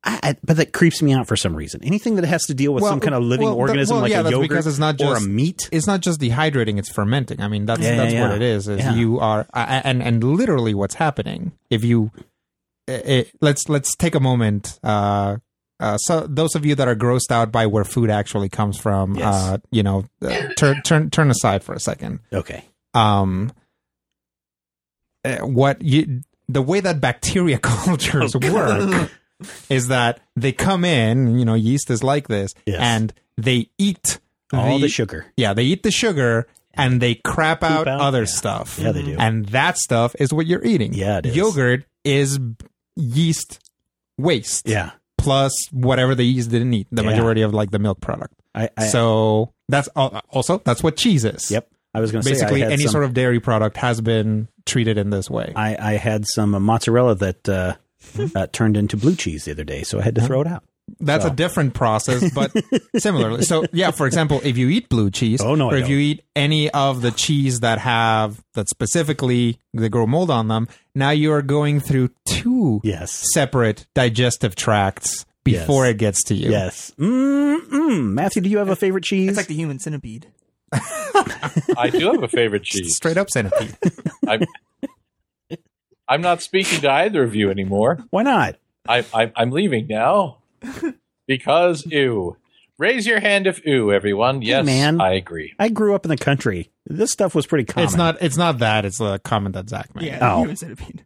I, I, but that creeps me out for some reason. Anything that has to deal with Well, some kind of living well, that- organism well, like yeah, a that's yogurt because it's not or a just- meat. It's not just dehydrating; it's fermenting. I mean, that's Yeah, that's yeah, what yeah. it is. Is Yeah. you are, uh, and and literally what's happening if you. It, let's let's take a moment. Uh, uh, so those of you that are grossed out by where food actually comes from, Yes. uh, you know, uh, turn turn turn aside for a second. Okay. Um, uh, what you the way that bacteria cultures Oh, work is that they come in, you know, yeast is like this, Yes. and they eat All the sugar. Yeah, they eat the sugar and they crap out, out? other Yeah. stuff. Yeah, they do. And that stuff is what you're eating. Yeah, it is. Yogurt is yeast waste Yeah. plus whatever the yeast didn't eat, the Yeah. majority of like the milk product. I, I so that's al- also that's what cheese is. Yep. I was going to say Basically, I had any some, sort of dairy product has been treated in this way. I, I had some uh, mozzarella that uh, uh, turned into blue cheese the other day, so I had to throw it out. That's So. a different process, but similarly. So, yeah, for example, if you eat blue cheese, Oh, no, I or if don't. you eat any of the cheese that have that specifically they grow mold on them, now you are going through two Yes. separate digestive tracts before Yes. it gets to you. Yes. Mm-mm. Matthew, do you have a favorite cheese? It's like the human centipede. I do have a favorite cheese. Straight up centipede. I'm, I'm not speaking to either of you anymore. Why not? I, I, I'm leaving now because ew. Raise your hand if ew, everyone. Yes, man. I agree. I grew up in the country. This stuff was pretty common. It's not. It's not that. It's the comment that Zach made. Yeah, the Oh. human centipede.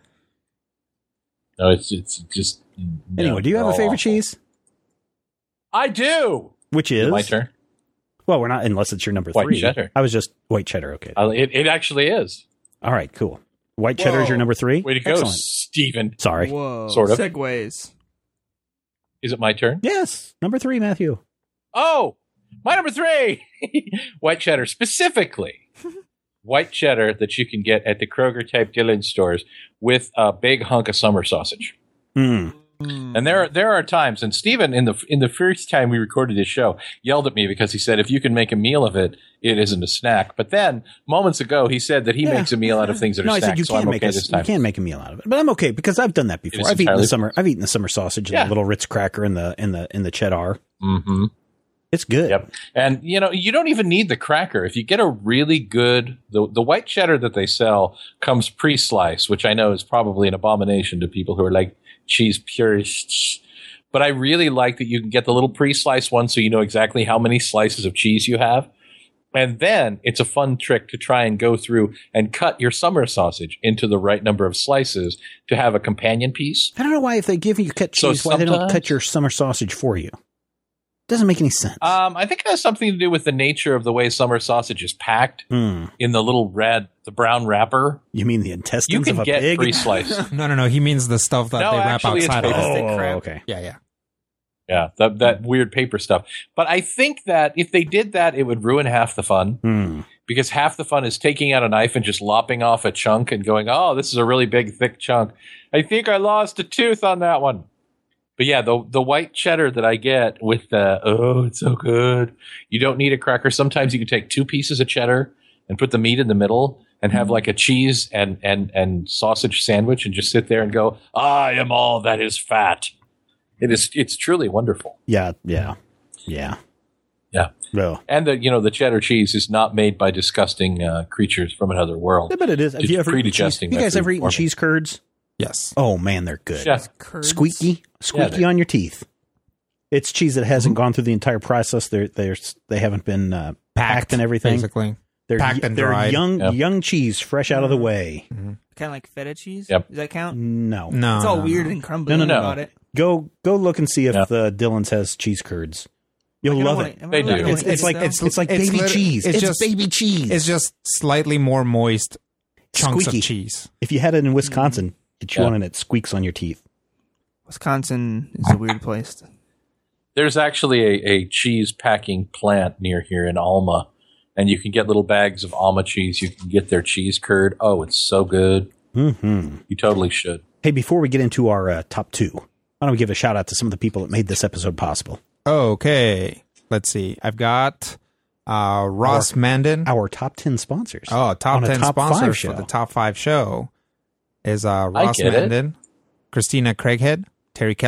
No, it's it's just. no, Anyway, do you have they're a all favorite awful. cheese? I do. Which is My turn. Well, we're not unless it's your number White three. cheddar. I was just white cheddar. Okay. Uh, it, it actually is. All right. Cool. White cheddar is your Whoa. number three. Way to go, Excellent. Stephen. Sorry. Whoa. Sort of. Segways. Is it my turn? Yes, number three, Matthew. Oh, my number three. White cheddar, specifically. White cheddar that you can get at the Kroger type Dillon stores with a big hunk of summer sausage. Mm. And there, there are times, and Stephen, in the in the first time we recorded this show, yelled at me because he said, "If you can make a meal of it, it isn't a snack." But then, moments ago, he said that he Yeah. makes a meal out of things that No, are I snacks. said you so can't I'm make okay a this you time. can't make a meal out of it, but I'm okay because I've done that before. is I've eaten the entirely- summer. I've eaten the summer sausage and Yeah. the little Ritz cracker and the in the in the cheddar. Mm-hmm. It's good. Yep. And you know, you don't even need the cracker. If you get a really good the the white cheddar that they sell comes pre-sliced, which I know is probably an abomination to people who are like cheese purists. But I really like that you can get the little pre-sliced one so you know exactly how many slices of cheese you have. And then it's a fun trick to try and go through and cut your summer sausage into the right number of slices to have a companion piece. I don't know why if they give you cut So cheese, why they don't sometimes- cut your summer sausage for you. Doesn't make any sense. Um, I think it has something to do with the nature of the way summer sausage is packed Hmm. in the little red, the brown wrapper. You mean the You intestines can of a get pig? pre-sliced. No, no, no. He means the stuff that No, they wrap actually, it's outside of paper it. Stick oh, crab. okay. Yeah, yeah. Yeah, that that weird paper stuff. But I think that if they did that, it would ruin half the fun. Hmm. Because half the fun is taking out a knife and just lopping off a chunk and going, oh, this is a really big, thick chunk. I think I lost a tooth on that one. But yeah, the the white cheddar that I get with the, oh, it's so good. You don't need a cracker. Sometimes you can take two pieces of cheddar and put the meat in the middle and have like a cheese and, and, and sausage sandwich and just sit there and go, I am all that is fat. It is, it's truly wonderful. Yeah, yeah, yeah. Yeah. Well, And the, you know, the cheddar cheese is not made by disgusting uh, creatures from another world. I bet it is. Have It's you ever eaten cheese? pre-digesting You guys that ever food eaten for me. cheese curds? Yes. Oh man, they're good. Yeah. Curds. Squeaky, squeaky they- on your teeth. It's cheese that hasn't gone through the entire process. They're they're they haven't been uh, packed and everything. Basically. They're packed and they're dried. young Yep. young cheese, fresh out of the way. Kind of like feta cheese. Yep. Does that count? No, No. It's all no, weird no. and crumbly No, no, no. about it. Go go look and see if Yeah. the Dillon's has cheese curds. You'll Like, I don't love wanna- it. I don't They wanna do. eat It's, it's it, like though. it's it's like It's baby lit- cheese. it's It's, just- baby cheese. It's just slightly more moist chunks Squeaky. of cheese. If you had it in Wisconsin, you chew Yeah. on it, it squeaks on your teeth. Wisconsin is a weird place. There's actually a, a cheese packing plant near here in Alma, and you can get little bags of Alma cheese. You can get their cheese curd. Oh, it's so good. Mm-hmm. You totally should. Hey, before we get into our uh, top two, why don't we give a shout out to some of the people that made this episode possible? Okay. Let's see. I've got uh, Ross Our- Mandan. Our top ten sponsors. Oh, top on a ten top five sponsors show. for the top five show is uh, I Ross get it. Mandan, Christina Craighead, Terry Keller,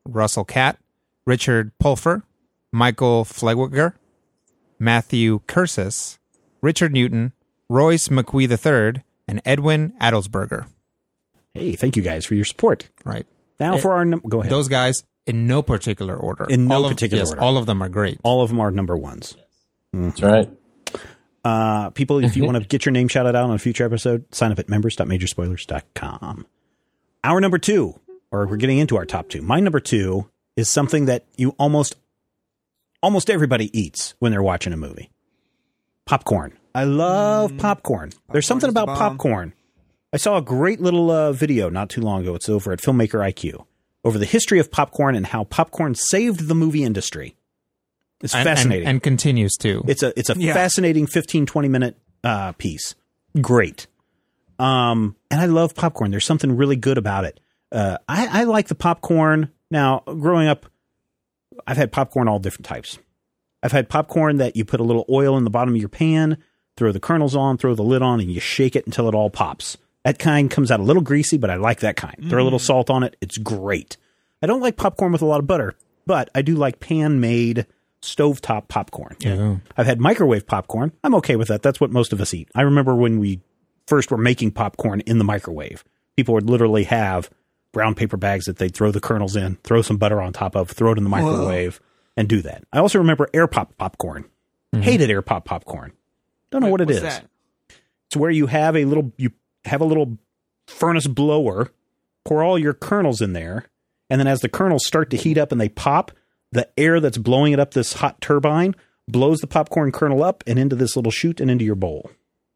Russell Catt, Richard Pulfer, Michael Flewiger, Matthew Cursis, Richard Newton, Royce McQuee the third, and Edwin Adelsberger. Hey, thank you guys for your support. Right. Now It- for our num- go ahead. Those guys in no particular order. In no all of, particular yes, order. all of them are great. All of them are number ones. That's right. Uh, people, if you want to get your name shouted out on a future episode, sign up at members dot major spoilers dot com. Our number two, or we're getting into our top two. My number two is something that you almost, almost everybody eats when they're watching a movie. Popcorn. I love mm. popcorn. There's something about popcorn. I saw a great little uh, video not too long ago. It's over at Filmmaker I Q over the history of popcorn and how popcorn saved the movie industry. It's and, fascinating. And, and continues to. It's a it's a Yeah. fascinating fifteen, twenty minute uh, piece. Great. Um, and I love popcorn. There's something really good about it. Uh, I, I like the popcorn. Now, growing up, I've had popcorn all different types. I've had popcorn that you put a little oil in the bottom of your pan, throw the kernels on, throw the lid on, and you shake it until it all pops. That kind comes out a little greasy, but I like that kind. Mm. Throw a little salt on it. It's great. I don't like popcorn with a lot of butter, but I do like pan-made stovetop popcorn. Yeah. I've had microwave popcorn. I'm okay with that. That's what most of us eat. I remember when we first were making popcorn in the microwave. People would literally have brown paper bags that they'd throw the kernels in, throw some butter on top of, throw it in the microwave, Whoa. and do that. I also remember air pop popcorn. Mm-hmm. Hated air pop popcorn. Don't know Wait, what it what's is. That? It's where you have a little you have a little furnace blower, pour all your kernels in there, and then as the kernels start to heat up and they pop, the air that's blowing it up this hot turbine blows the popcorn kernel up and into this little chute and into your bowl.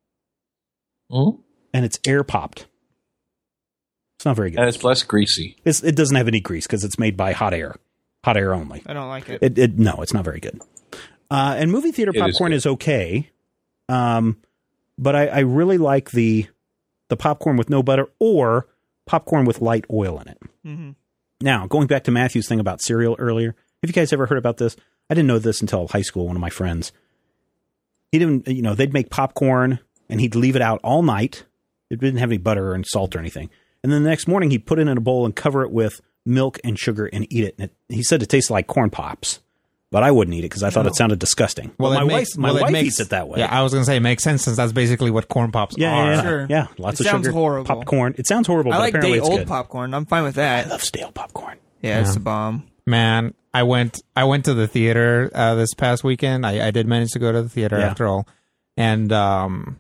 Mm-hmm. And it's air popped. It's not very good. And it's less greasy. It's, it doesn't have any grease because it's made by hot air. Hot air only. I don't like it. It, it no, it's not very good. Uh, and movie theater It popcorn is is, okay. Um, but I, I really like the the popcorn with no butter or popcorn with light oil in it. Mm-hmm. Now, going back to Matthew's thing about cereal earlier, have you guys ever heard about this? I didn't know this until high school. One of my friends, he didn't, you know, they'd make popcorn and he'd leave it out all night. It didn't have any butter and salt or anything. And then the next morning he'd put it in a bowl and cover it with milk and sugar and eat it. And it, he said it tasted like corn pops, but I wouldn't eat it because I thought No. it sounded disgusting. Well, Well, it my makes- wife, my well, it wife makes- eats it that way. Yeah, I was going to say it makes sense since that's basically what corn pops Yeah, are. yeah, yeah. Sure. yeah. Lots It of sounds sugar, horrible. popcorn. It sounds horrible, I but like apparently day it's old good. popcorn. I'm fine with that. I love stale popcorn. Yeah, it's Yeah. the bomb. Man, I went I went to the theater uh, this past weekend. I, I did manage to go to the theater Yeah. after all. And um,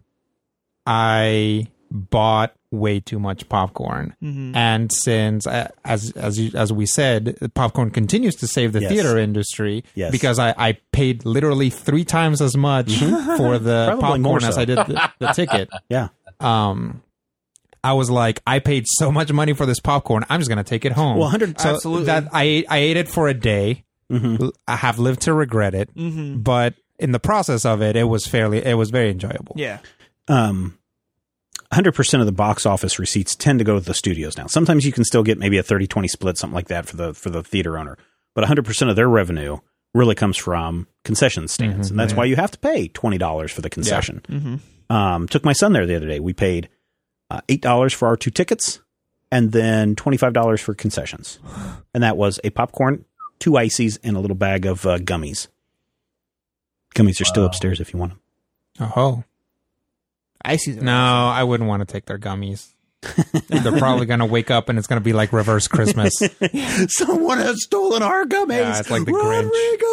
I bought way too much popcorn. Mm-hmm. And since, uh, as as you, as we said, popcorn continues to save the Yes. theater industry Yes. because I, I paid literally three times as much for the Probably more popcorn as so. I did the, the ticket. Yeah. Um, I was like, I paid so much money for this popcorn. I'm just gonna take it home. Well, one hundred So Absolutely. that I ate, I ate it for a day. Mhm. I have lived to regret it, Mm-hmm. but in the process of it, it was fairly, it was very enjoyable. Yeah. Um, one hundred percent of the box office receipts tend to go to the studios now. Sometimes you can still get maybe a thirty twenty split, something like that for the for the theater owner. But one hundred percent of their revenue really comes from concession stands. Mhm, and that's yeah. why you have to pay twenty dollars for the concession. Mm-hmm. Um, took my son there the other day. We paid uh, eight dollars for our two tickets and then twenty-five dollars for concessions. And that was a popcorn, two ices, and a little bag of uh, gummies. Gummies are still Wow. upstairs if you want them. Oh I see. them. no, I wouldn't want to take their gummies. They're probably gonna wake up and it's gonna be like reverse Christmas. Someone has stolen our gummies. Yeah, it's like the Grinch.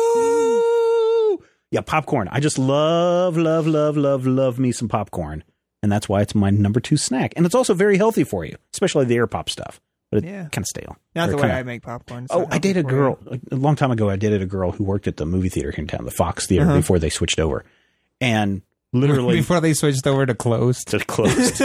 Rodrigo! Yeah, popcorn. I just love, love, love, love, love me some popcorn. And that's why it's my number two snack. And it's also very healthy for you, especially the air pop stuff. But it's Yeah. kind of stale. Not Or the way kinda- I make popcorn. It's Oh, not I dated a healthy for girl a long time ago. I dated a girl who worked at the movie theater here in town, the Fox Theater, Uh-huh. before they switched over. And literally Before they switched over to closed. to closed.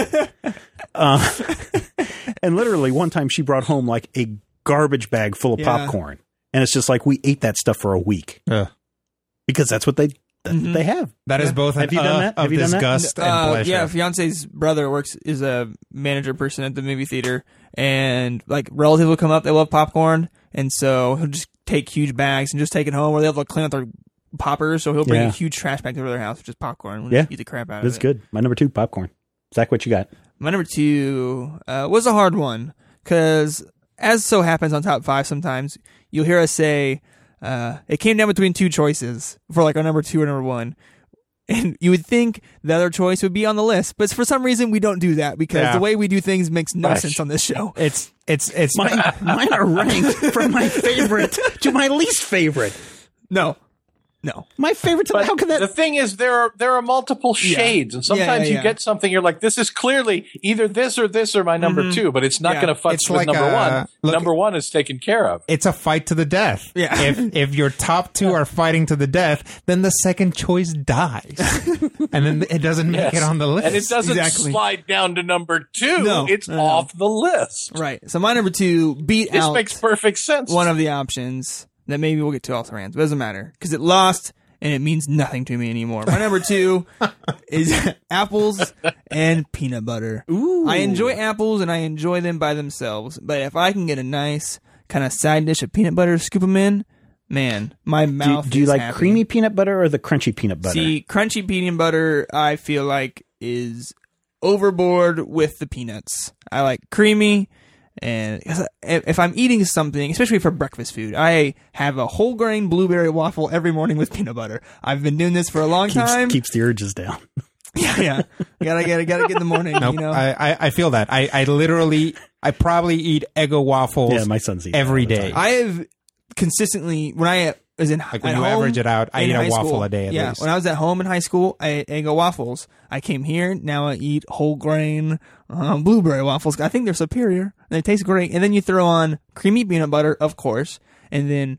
uh, and literally one time she brought home like a garbage bag full of Yeah. popcorn. And it's just like we ate that stuff for a week Ugh. because that's what they that's Mhm. what they have. That is Yeah. both an Have you done uh that? of Have you done that? disgust and Uh, pleasure. yeah, fiance's brother works is a manager person at the movie theater, and like relatives will come up. They love popcorn, and so he'll just take huge bags and just take it home, or they'll have to clean out their poppers. So he'll bring Yeah. a huge trash bag to their house, with just popcorn. We'll Yeah. just eat the crap out That's of it. good. My number two, popcorn. Zach, what you got? My number two uh, was a hard one because as so happens on Top Five, sometimes you'll hear us say uh, it came down between two choices for like our number two or number one. And you would think the other choice would be on the list, but for some reason we don't do that because Yeah. the way we do things makes no Right. sense on this show. It's it's it's Mine, mine are ranked from my favorite to my least favorite. No, no. My favorite. To, But how can that? the thing is, there are there are multiple shades, and sometimes Yeah, yeah, you yeah. get something you're like, this is clearly either this or this or my number Mhm. two, but it's not Yeah. going to fuck It's with like number a- one. look- number one is taken care of. it's a fight to the death. Yeah. If if your top two are fighting to the death, then the second choice dies, and then it doesn't make Yes. it on the list. And it doesn't Exactly. slide down to number two. No. it's No. off the list. Right. So my number two beat This out makes perfect sense. one of the options that maybe we'll get to all three hands. But it doesn't matter because it lost and it means nothing to me anymore. My number two is apples and peanut butter. Ooh. I enjoy apples and I enjoy them by themselves. But if I can get a nice kind of side dish of peanut butter, scoop them in, man, my Do, mouth do you is like happy. creamy peanut butter or the crunchy peanut butter? See, crunchy peanut butter, I feel like is overboard with the peanuts. I like creamy, and 'cause if if I'm eating something, especially for breakfast food, I have a whole grain blueberry waffle every morning with peanut butter. I've been doing this for a long keeps, time. keeps the urges down. Yeah, yeah. Gotta, gotta, gotta get in the morning. Nope. You know, I, I I feel that. I I literally I probably eat Eggo waffles. Yeah, my son's eating every all the day. time. I have consistently when I was in Like when at you home average it out, I in eat a high waffle school. a day at yeah, least. when I was at home in high school, I ate Eggo waffles. I came here, now I eat whole grain uh, blueberry waffles. I think they're superior. They taste great. And then you throw on creamy peanut butter, of course, and then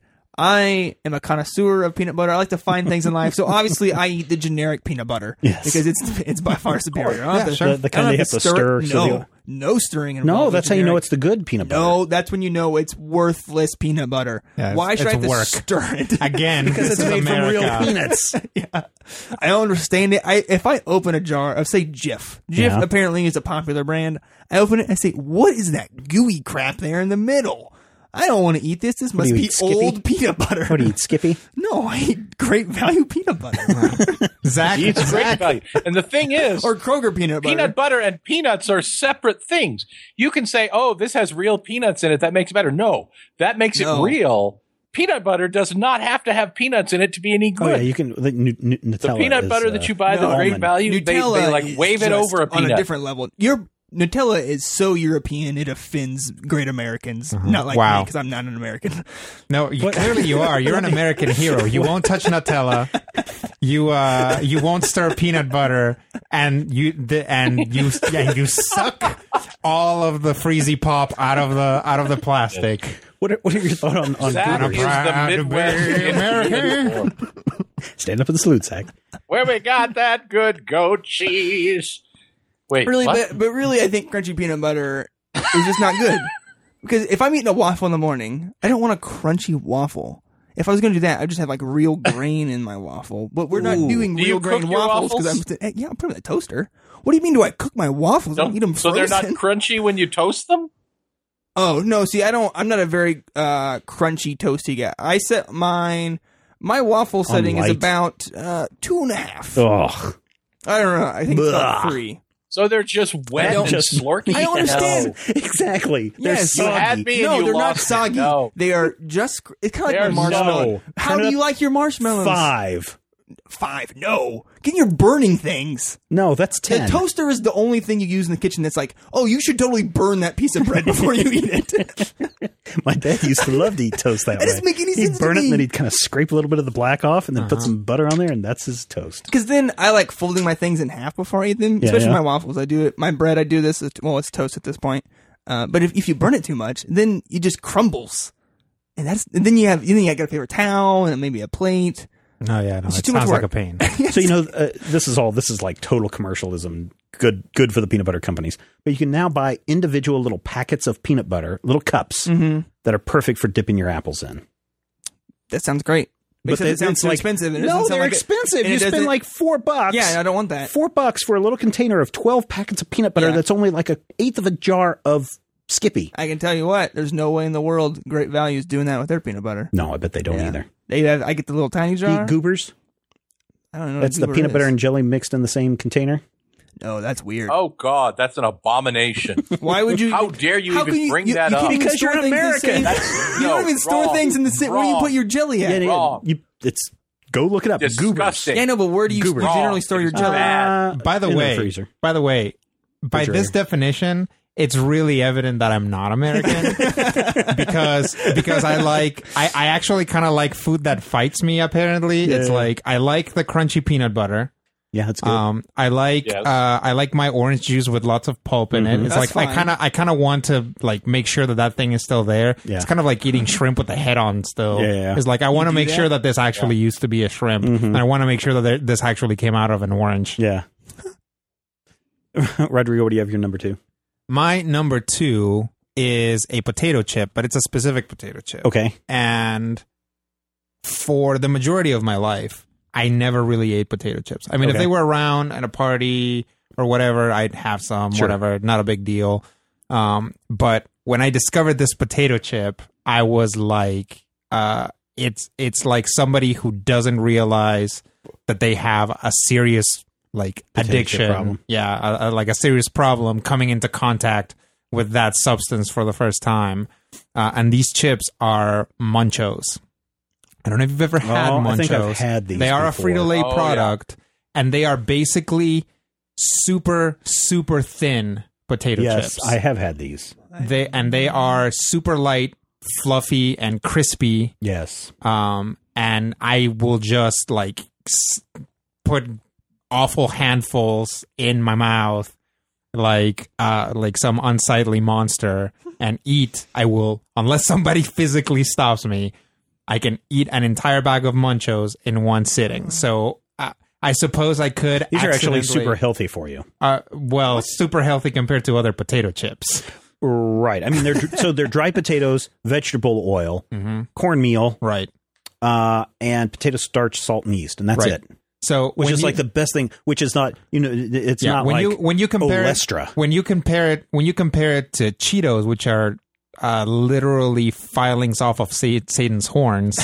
I am a connoisseur of peanut butter. I like to find things in life, so obviously I eat the generic peanut butter Yes. because it's it's by far superior. I don't Yeah, have to- sure. The- the I kind don't they have have to stir it. so No, the- no stirring involved. No, with that's how you know generic. it's the good peanut butter. No, that's when you know it's worthless peanut butter. Yeah, Why should I have it's to work. stir it? Again, because this it's is made from real America. peanuts. yeah. I don't understand it. I if I open a jar of say Jif, Jif Yeah. apparently is a popular brand. I open it and I say, what is that gooey crap there in the middle? I don't want to eat this. This do must you be eat, Skippy? old peanut butter. What do you eat, Skippy? No, I eat great value peanut butter. Zach, It's great Zach, value. And the thing is, or Kroger peanut butter. peanut butter and peanuts are separate things. You can say, oh, this has real peanuts in it. That makes it better. No, that makes No. it real. Peanut butter does not have to have peanuts in it to be any Oh yeah, good. you can. The, N- N- Nutella the peanut is, butter uh, that you buy, the no, great almond. value, they, Nutella they like is wave it just over a on peanut. a different level. Your Nutella is so European it offends great Americans. Not like Wow. me because I'm not an American. no, you, clearly you are. You're an American hero. You won't touch Nutella. You uh, you won't stir peanut butter, and you the, and you and you suck all of the freezy pop out of the out of the plastic. What are, what are your thoughts on, on Zach Goobers? is Proud the to be Midwest American. Stand up in the salute, Zach. Where we got that good goat cheese. Wait, Really, what? but, but really, I think crunchy peanut butter is just not good. Because if I'm eating a waffle in the morning, I don't want a crunchy waffle. If I was going to do that, I'd just have like real grain in my waffle. But we're not Ooh. doing Do real you grain cook your waffles because I'm waffles? eh, yeah, I'm putting them in the toaster. What do you mean? Do I cook my waffles? I don't eat them so frozen. they're not crunchy when you toast them? Oh no! See, I don't. I'm not a very uh, crunchy toasty guy. I set mine. My waffle setting is light. about uh, two and a half. Oh, I don't know. I think it's about Ugh. three. So they're just wet don't- and just- slorky? I don't understand. No. exactly. They're Yes. You soggy. had me and No, you they're not lost me. soggy. No. They are just. It's kind of They're like my marshmallow. no. How Turn do it you up like your marshmallows? Five. Five. No. Get your burning things. No, that's The ten. toaster is the only thing you use in the kitchen that's like, oh, you should totally burn that piece of bread before you eat it. My dad used to love to eat toast that That way. doesn't make any He'd sense to burn it me. and then he'd kind of scrape a little bit of the black off and then Uh-huh. put some butter on there, and that's his toast. Because then I like folding my things in half before I eat them, Yeah, especially yeah. my waffles. I do it. My bread, I do this. Well, it's toast at this point. Uh, but if, if you burn it too much, then it just crumbles. And that's and then you have then you got to paper towel and maybe a plate. No, yeah, no, It's it too much sounds like work. a pain. So you know, uh, this is all. This is like total commercialism. Good, good for the peanut butter companies. But you can now buy individual little packets of peanut butter, little cups Mm-hmm. that are perfect for dipping your apples in. That sounds great. But Except they- it sounds it's too like- expensive. And it No, doesn't sound they're like it- expensive. and you it spend doesn't- like four bucks. Yeah, I don't want that. Four bucks for a little container of twelve packets of peanut butter. Yeah. That's only like a eighth of a jar of Skippy. I can tell you what, there's no way in the world Great Value is doing that with their peanut butter. No, I bet they don't Yeah. either. They have, I get the little tiny jar. Eat Goobers. I don't know. what That's a the goober peanut is. butter and jelly mixed in the same container. Oh, that's weird. Oh God, that's an abomination. Why would you? How dare you how even can you, bring you, that you up? Can't even Because store you're things the American. same- That's- you no, don't even store wrong, things in the same. Where do you wrong. put your jelly at? Yeah, Yeah, yeah, Wrong. you, it's go look it up. Goobers. Disgusting. no, but where do you, you Goobers. generally store your Wrong. jelly? bad. Uh, By the in way, freezer. by the way, by this Refrigerator. definition, it's really evident that I'm not American because because I like I, I actually kind of like food that fights me. Apparently, Yeah, it's yeah. like I like the crunchy peanut butter. Yeah, that's good. Um, I like Yes. uh, I like my orange juice with lots of pulp in it. It's That's like fine. I kind of I kind of want to like make sure that that thing is still there. Yeah. It's kind of like eating shrimp with the head on still. Yeah, yeah, yeah. It's like I want to do make that? sure that this actually used to be a shrimp, and I want to make sure that there, this actually came out of an orange. yeah. Rodrigo, what do you have your number two? My number two is a potato chip, but it's a specific potato chip. Okay. And for the majority of my life, I never really ate potato chips. I mean, if Okay. they were around at a party or whatever, I'd have some, Sure. whatever, not a big deal. Um, but when I discovered this potato chip, I was like, uh, it's it's like somebody who doesn't realize that they have a serious like Potato chip addiction, problem. yeah, a, a, like a serious problem coming into contact with that substance for the first time. Uh, and these chips are Munchos. I don't know if you've ever had Oh, Munchos. I think I've had these They are before. a Frito-Lay Oh, yeah. product, and they are basically super, super thin potato Yes, chips. I have had these. They and they are super light, fluffy, and crispy. Yes. Um, and I will just like s- put awful handfuls in my mouth, like uh, like some unsightly monster, and eat. I will, unless somebody physically stops me, I can eat an entire bag of Munchos in one sitting. So uh, I suppose I could. These are actually accidentally- super healthy for you. Uh, well, super healthy compared to other potato chips. Right. I mean, they're so they're dry potatoes, vegetable oil, cornmeal, Right. uh, and potato starch, salt, and yeast, and that's Right. it. So Which when is you- like the best thing. Which is not, you know, it's yeah, not when like you when you compare Olestra. it, when you compare it when you compare it to Cheetos, which are uh, literally filings off of Sa- Satan's horns,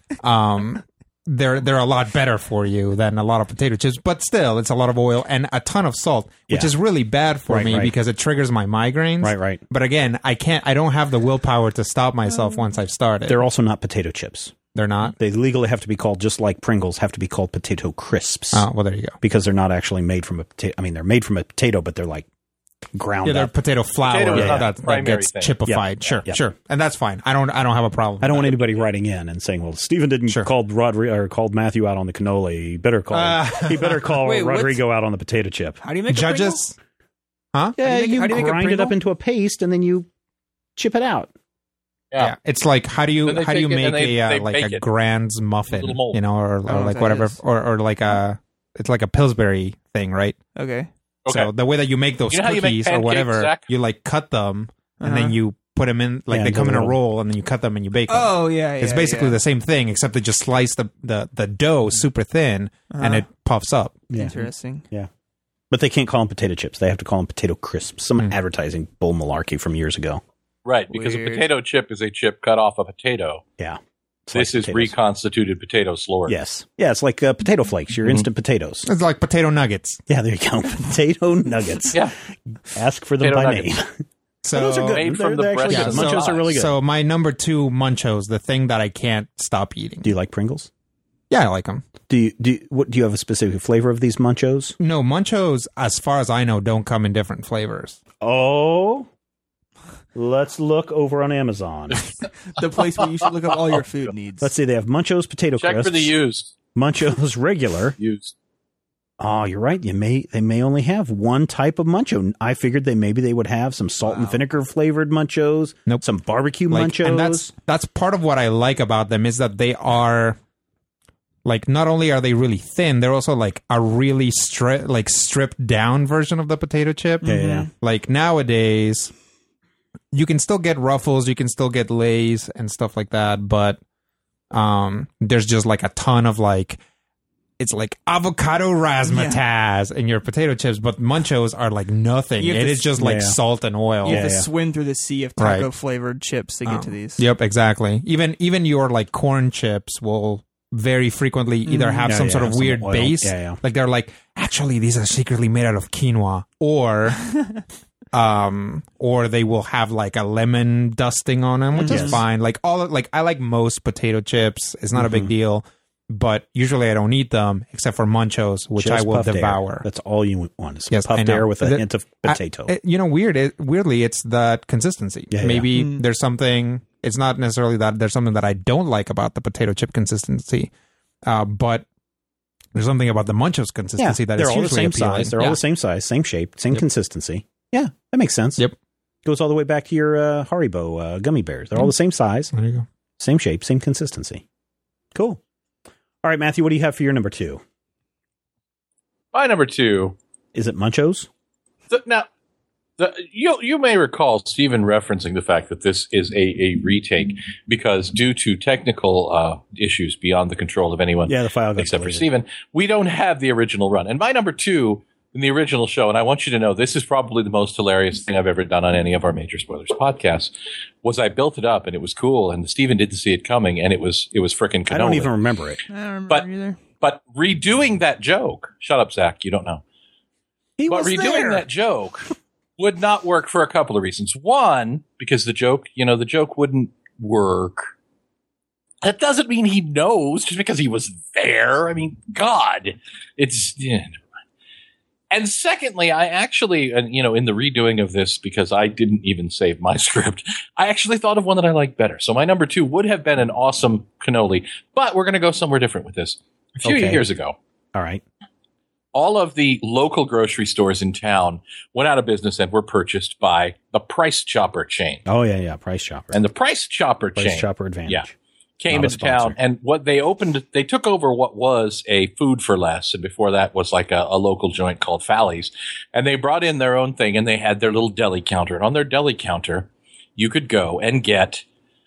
um, they're they're a lot better for you than a lot of potato chips. But still, it's a lot of oil and a ton of salt, which Yeah. is really bad for Right, me right. because it triggers my migraines. Right, right. But again, I can't. I don't have the willpower to stop myself once I've started. They're also not potato chips. They're not. They legally have to be called, just like Pringles, have to be called potato crisps Oh, well, there you go. because they're not actually made from a potato. I mean, they're made from a potato, but they're like ground Yeah, they're up. potato flour Potato is that, not that, the primary gets thing. chipified. Yeah, Sure, yeah. sure, and that's fine. I don't. I don't have a problem. I don't with want that. anybody writing in and saying, "Well, Stephen didn't Sure. call Rodri- or called Matthew out on the cannoli. He better call. Uh, he better call Wait, what's- Rodrigo out on the potato chip." How do you make a Judges, huh? Yeah, How do you make- you, how do you make a grind it up Pringle? into a paste and then you chip it out. Yeah. Yeah, it's like how do you Then they how do you take it make and they- a uh, they like bake a it. Grand's muffin, Little mold. you know, or, or Oh, like that whatever, is. or or like a it's like a Pillsbury thing, right? Okay. Okay. So the way that you make those You know how you make cookies or pancakes, whatever, Zach? you like cut them and Uh-huh. then you put them in like Yeah, they into come in a little- roll and then you cut them and you bake them. Oh yeah, yeah. it's basically yeah. the same thing except they just slice the the, the dough super thin and Uh-huh. it puffs up. Yeah. Interesting. Yeah. But they can't call them potato chips. They have to call them potato crisps. Some Hmm. advertising bull malarkey from years ago. Right, because Weird. a potato chip is a chip cut off a potato. Yeah. This Sliced is potatoes. reconstituted potato slurry. Yes. Yeah, it's like uh, potato flakes, your Mhm. instant potatoes. It's like potato nuggets. Yeah, there you go. Potato nuggets. Yeah. Ask for them Potato by nuggets. name. So those are good. Made They're, from the they're actually breast good. of the Munchos are really good. So my number two Munchos, the thing that I can't stop eating. do you like Pringles? Yeah, I like them. Do you do you, what do you have a specific flavor of these Munchos? No, Munchos, as far as I know, don't come in different flavors. Oh, let's look over on Amazon. The place where you should look up all your food needs. Let's see. They have Munchos potato Check crisps. for the used. Munchos regular. Used. Oh, you're right. You may they may only have one type of Muncho. I figured they maybe they would have some salt and vinegar flavored Munchos. Nope. Some barbecue Like, Munchos. and that's that's part of what I like about them is that they are like not only are they really thin, they're also like a really stri- like stripped down version of the potato chip. Yeah, yeah, yeah. Like nowadays, you can still get Ruffles, you can still get Lay's and stuff like that, but um, there's just like a ton of like. It's like avocado razzmatazz in your potato chips, but Munchos are like nothing. You have It to is just s- like yeah. salt and oil. you have Yeah, to yeah. swim through the sea of Right. taco flavored chips to get Um, to these. Yep, exactly. Even even your like corn chips will very frequently either have Yeah, some yeah, sort of some weird oil. base. Yeah, yeah. Like they're like, actually, these are secretly made out of quinoa, or um, or they will have like a lemon dusting on them, which Yes. is fine. Like all, like I like most potato chips. It's not a big deal, but usually I don't eat them except for Munchos, which Just I will puffed air. devour. That's all you want is Yes, I puffed know. air with a The- hint of I- potato. it- you know, weird. It, weirdly, it's that consistency. Yeah, yeah. Maybe Mm. there's something. It's not necessarily that there's something that I don't like about the potato chip consistency, uh, but there's something about the Munchos yeah, consistency that they're is all the hugely same appealing. size. They're Yeah. all the same size, same shape, same Yep. consistency. Yeah, that makes sense. Yep. Goes all the way back to your uh, Haribo uh, gummy bears. They're all the same size, There you go. same shape, same consistency. Cool. All right, Matthew, what do you have for your number two? My number two. Is it Munchos? The, now, the, you you may recall Stephen referencing the fact that this is a, a retake because due to technical uh, issues beyond the control of anyone Yeah, the file got except for deleted. Stephen, we don't have the original run. And my number two in the original show, and I want you to know this is probably the most hilarious thing I've ever done on any of our Major Spoilers podcasts, was I built it up and it was cool, and Stephen didn't see it coming, and it was it was freaking cannoli. I don't even remember it. I don't remember But- either. But redoing that joke, shut up, Zach, you don't know. He But was redoing there. that joke would not work for a couple of reasons. One, because the joke, you know, the joke wouldn't work. That doesn't mean he knows just because he was there. I mean, God, it's. Yeah, never mind. And secondly, I actually, and you know, in the redoing of this, because I didn't even save my script, I actually thought of one that I liked better. So my number two would have been an awesome cannoli, but we're going to go somewhere different with this. A few Okay. years ago, All right. all of the local grocery stores in town went out of business and were purchased by the Price Chopper chain. Oh, yeah, yeah. Price Chopper. And the Price Chopper Price chain Chopper Advantage. Yeah. came Not a into town, sponsor. and what they opened, they took over what was a Food for Less, and before that was like a, a local joint called Fally's, and they brought in their own thing, and they had their little deli counter, and on their deli counter, you could go and get,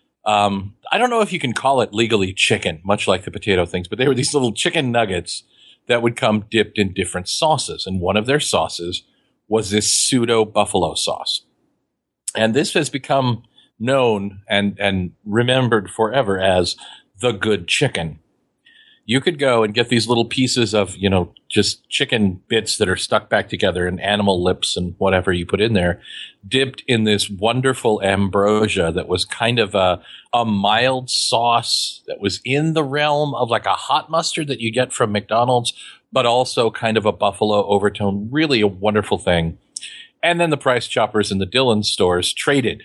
um, I don't know if you can call it legally chicken, much like the potato things, but they were these little chicken nuggets that would come dipped in different sauces, and one of their sauces was this pseudo buffalo sauce, and this has become known and, and remembered forever as the good chicken. You could go and get these little pieces of, you know, just chicken bits that are stuck back together and animal lips and whatever you put in there, dipped in this wonderful ambrosia that was kind of a, a mild sauce that was in the realm of like a hot mustard that you get from McDonald's, but also kind of a buffalo overtone. Really a wonderful thing. And then the Price Choppers and the Dillon stores traded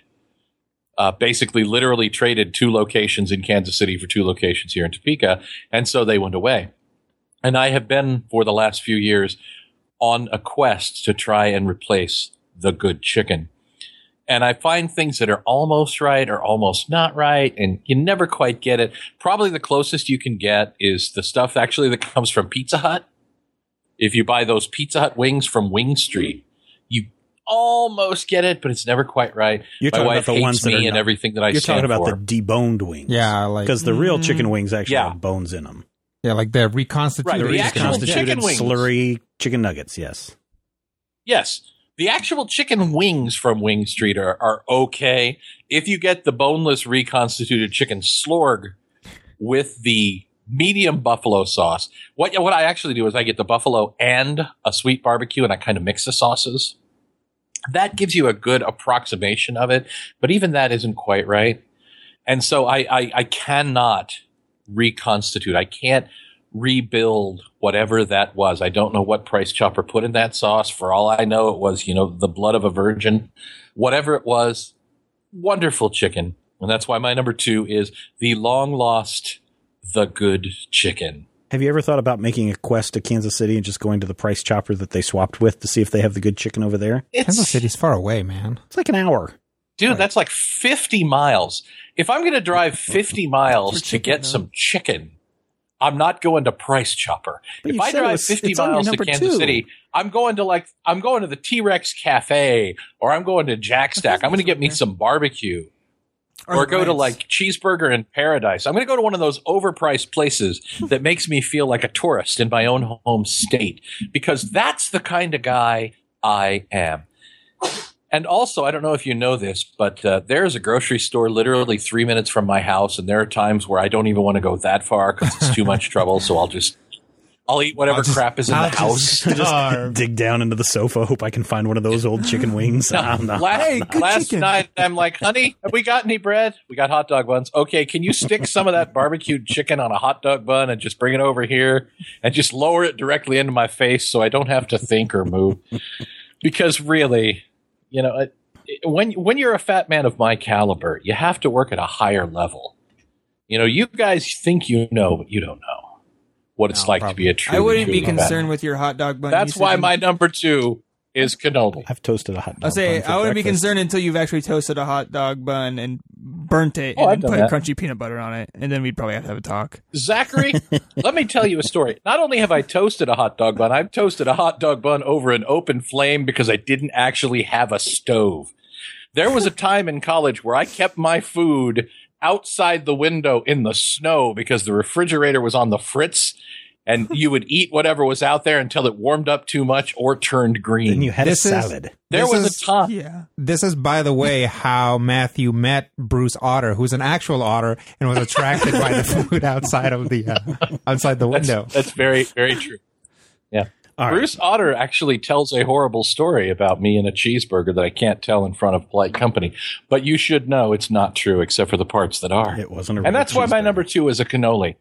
Uh, basically literally traded two locations in Kansas City for two locations here in Topeka. And so they went away. And I have been for the last few years on a quest to try and replace the good chicken. And I find things that are almost right or almost not right. And you never quite get it. Probably the closest you can get is the stuff actually that comes from Pizza Hut. If you buy those Pizza Hut wings from Wing Street, you almost get it, but it's never quite right. You're My talking wife about the hates ones that me are and not- everything that I You're stand talking about for. the deboned wings. Yeah, like Because the real chicken wings actually Yeah. have bones in them. yeah, like the reconstituted. Right, The the actual chicken. reconstituted chicken wings. slurry chicken nuggets, yes. Yes, the actual chicken wings from Wing Street are, are okay. If you get the boneless reconstituted chicken slorg with the medium buffalo sauce, what what I actually do is I get the buffalo and a sweet barbecue, and I kind of mix the sauces. That gives you a good approximation of it, but even that isn't quite right. And so I, I, I cannot reconstitute. I can't rebuild whatever that was. I don't know what Price Chopper put in that sauce. For all I know, it was, you know, the blood of a virgin. Whatever it was, wonderful chicken. And that's why my number two is the long lost, the good chicken. Have you ever thought about making a quest to Kansas City and just going to the Price Chopper that they swapped with to see if they have the good chicken over there? Kansas It's, City's far away, man. It's like an hour. dude, that's like fifty miles. If I'm going to drive fifty miles For to chicken, get though. some chicken, I'm not going to Price Chopper. But If you I said it drive was- fifty it's on your miles to number Kansas two. City, I'm going to like I'm going to the T-Rex Cafe, or I'm going to Jack Stack. I'm going to get me some barbecue, or, the go to Grants. like Cheeseburger in Paradise. I'm going to go to one of those overpriced places that makes me feel like a tourist in my own home state, because that's the kind of guy I am. And also, I don't know if you know this, but uh, there's a grocery store literally three minutes from my house, and there are times where I don't even want to go that far because it's too much trouble. So I'll just, I'll eat whatever I'll just- crap is in I'll the just house. starve. Dig down into the sofa. Hope I can find one of those old chicken wings. Ah, no. La- Hey, good last chicken. night, I'm like, honey, have we got any bread? We got hot dog buns. Okay, can you stick some of that barbecued chicken on a hot dog bun and just bring it over here and just lower it directly into my face so I don't have to think or move? Because really, you know, it, it- when when you're a fat man of my caliber, you have to work at a higher level. You know, you guys think you know, but you don't know what it's No, like to probably. be a true. I wouldn't be true fat concerned man. with your hot dog bun. That's usage. why my number two is cannoli. I've toasted a hot dog. I'll say bun for I wouldn't be breakfast. concerned until you've actually toasted a hot dog bun and burnt it Oh, I've and done put that. crunchy peanut butter on it, and then we'd probably have to have a talk. Zachary, let me tell you a story. Not only have I toasted a hot dog bun, I've toasted a hot dog bun over an open flame because I didn't actually have a stove. There was a time in college where I kept my food outside the window in the snow because the refrigerator was on the fritz, and you would eat whatever was out there until it warmed up too much or turned green. Then you had This a is- salad. there this was is- a time. Yeah. This is, by the way, how Matthew met Bruce Otter, who's an actual otter and was attracted by the food outside of the uh, outside the That's, window. that's very, very true. Yeah. All right. Bruce Otter actually tells a horrible story about me and a cheeseburger that I can't tell in front of polite company. But you should know it's not true, except for the parts that are. It wasn't a And real that's why my cheeseburger. number two is a cannoli.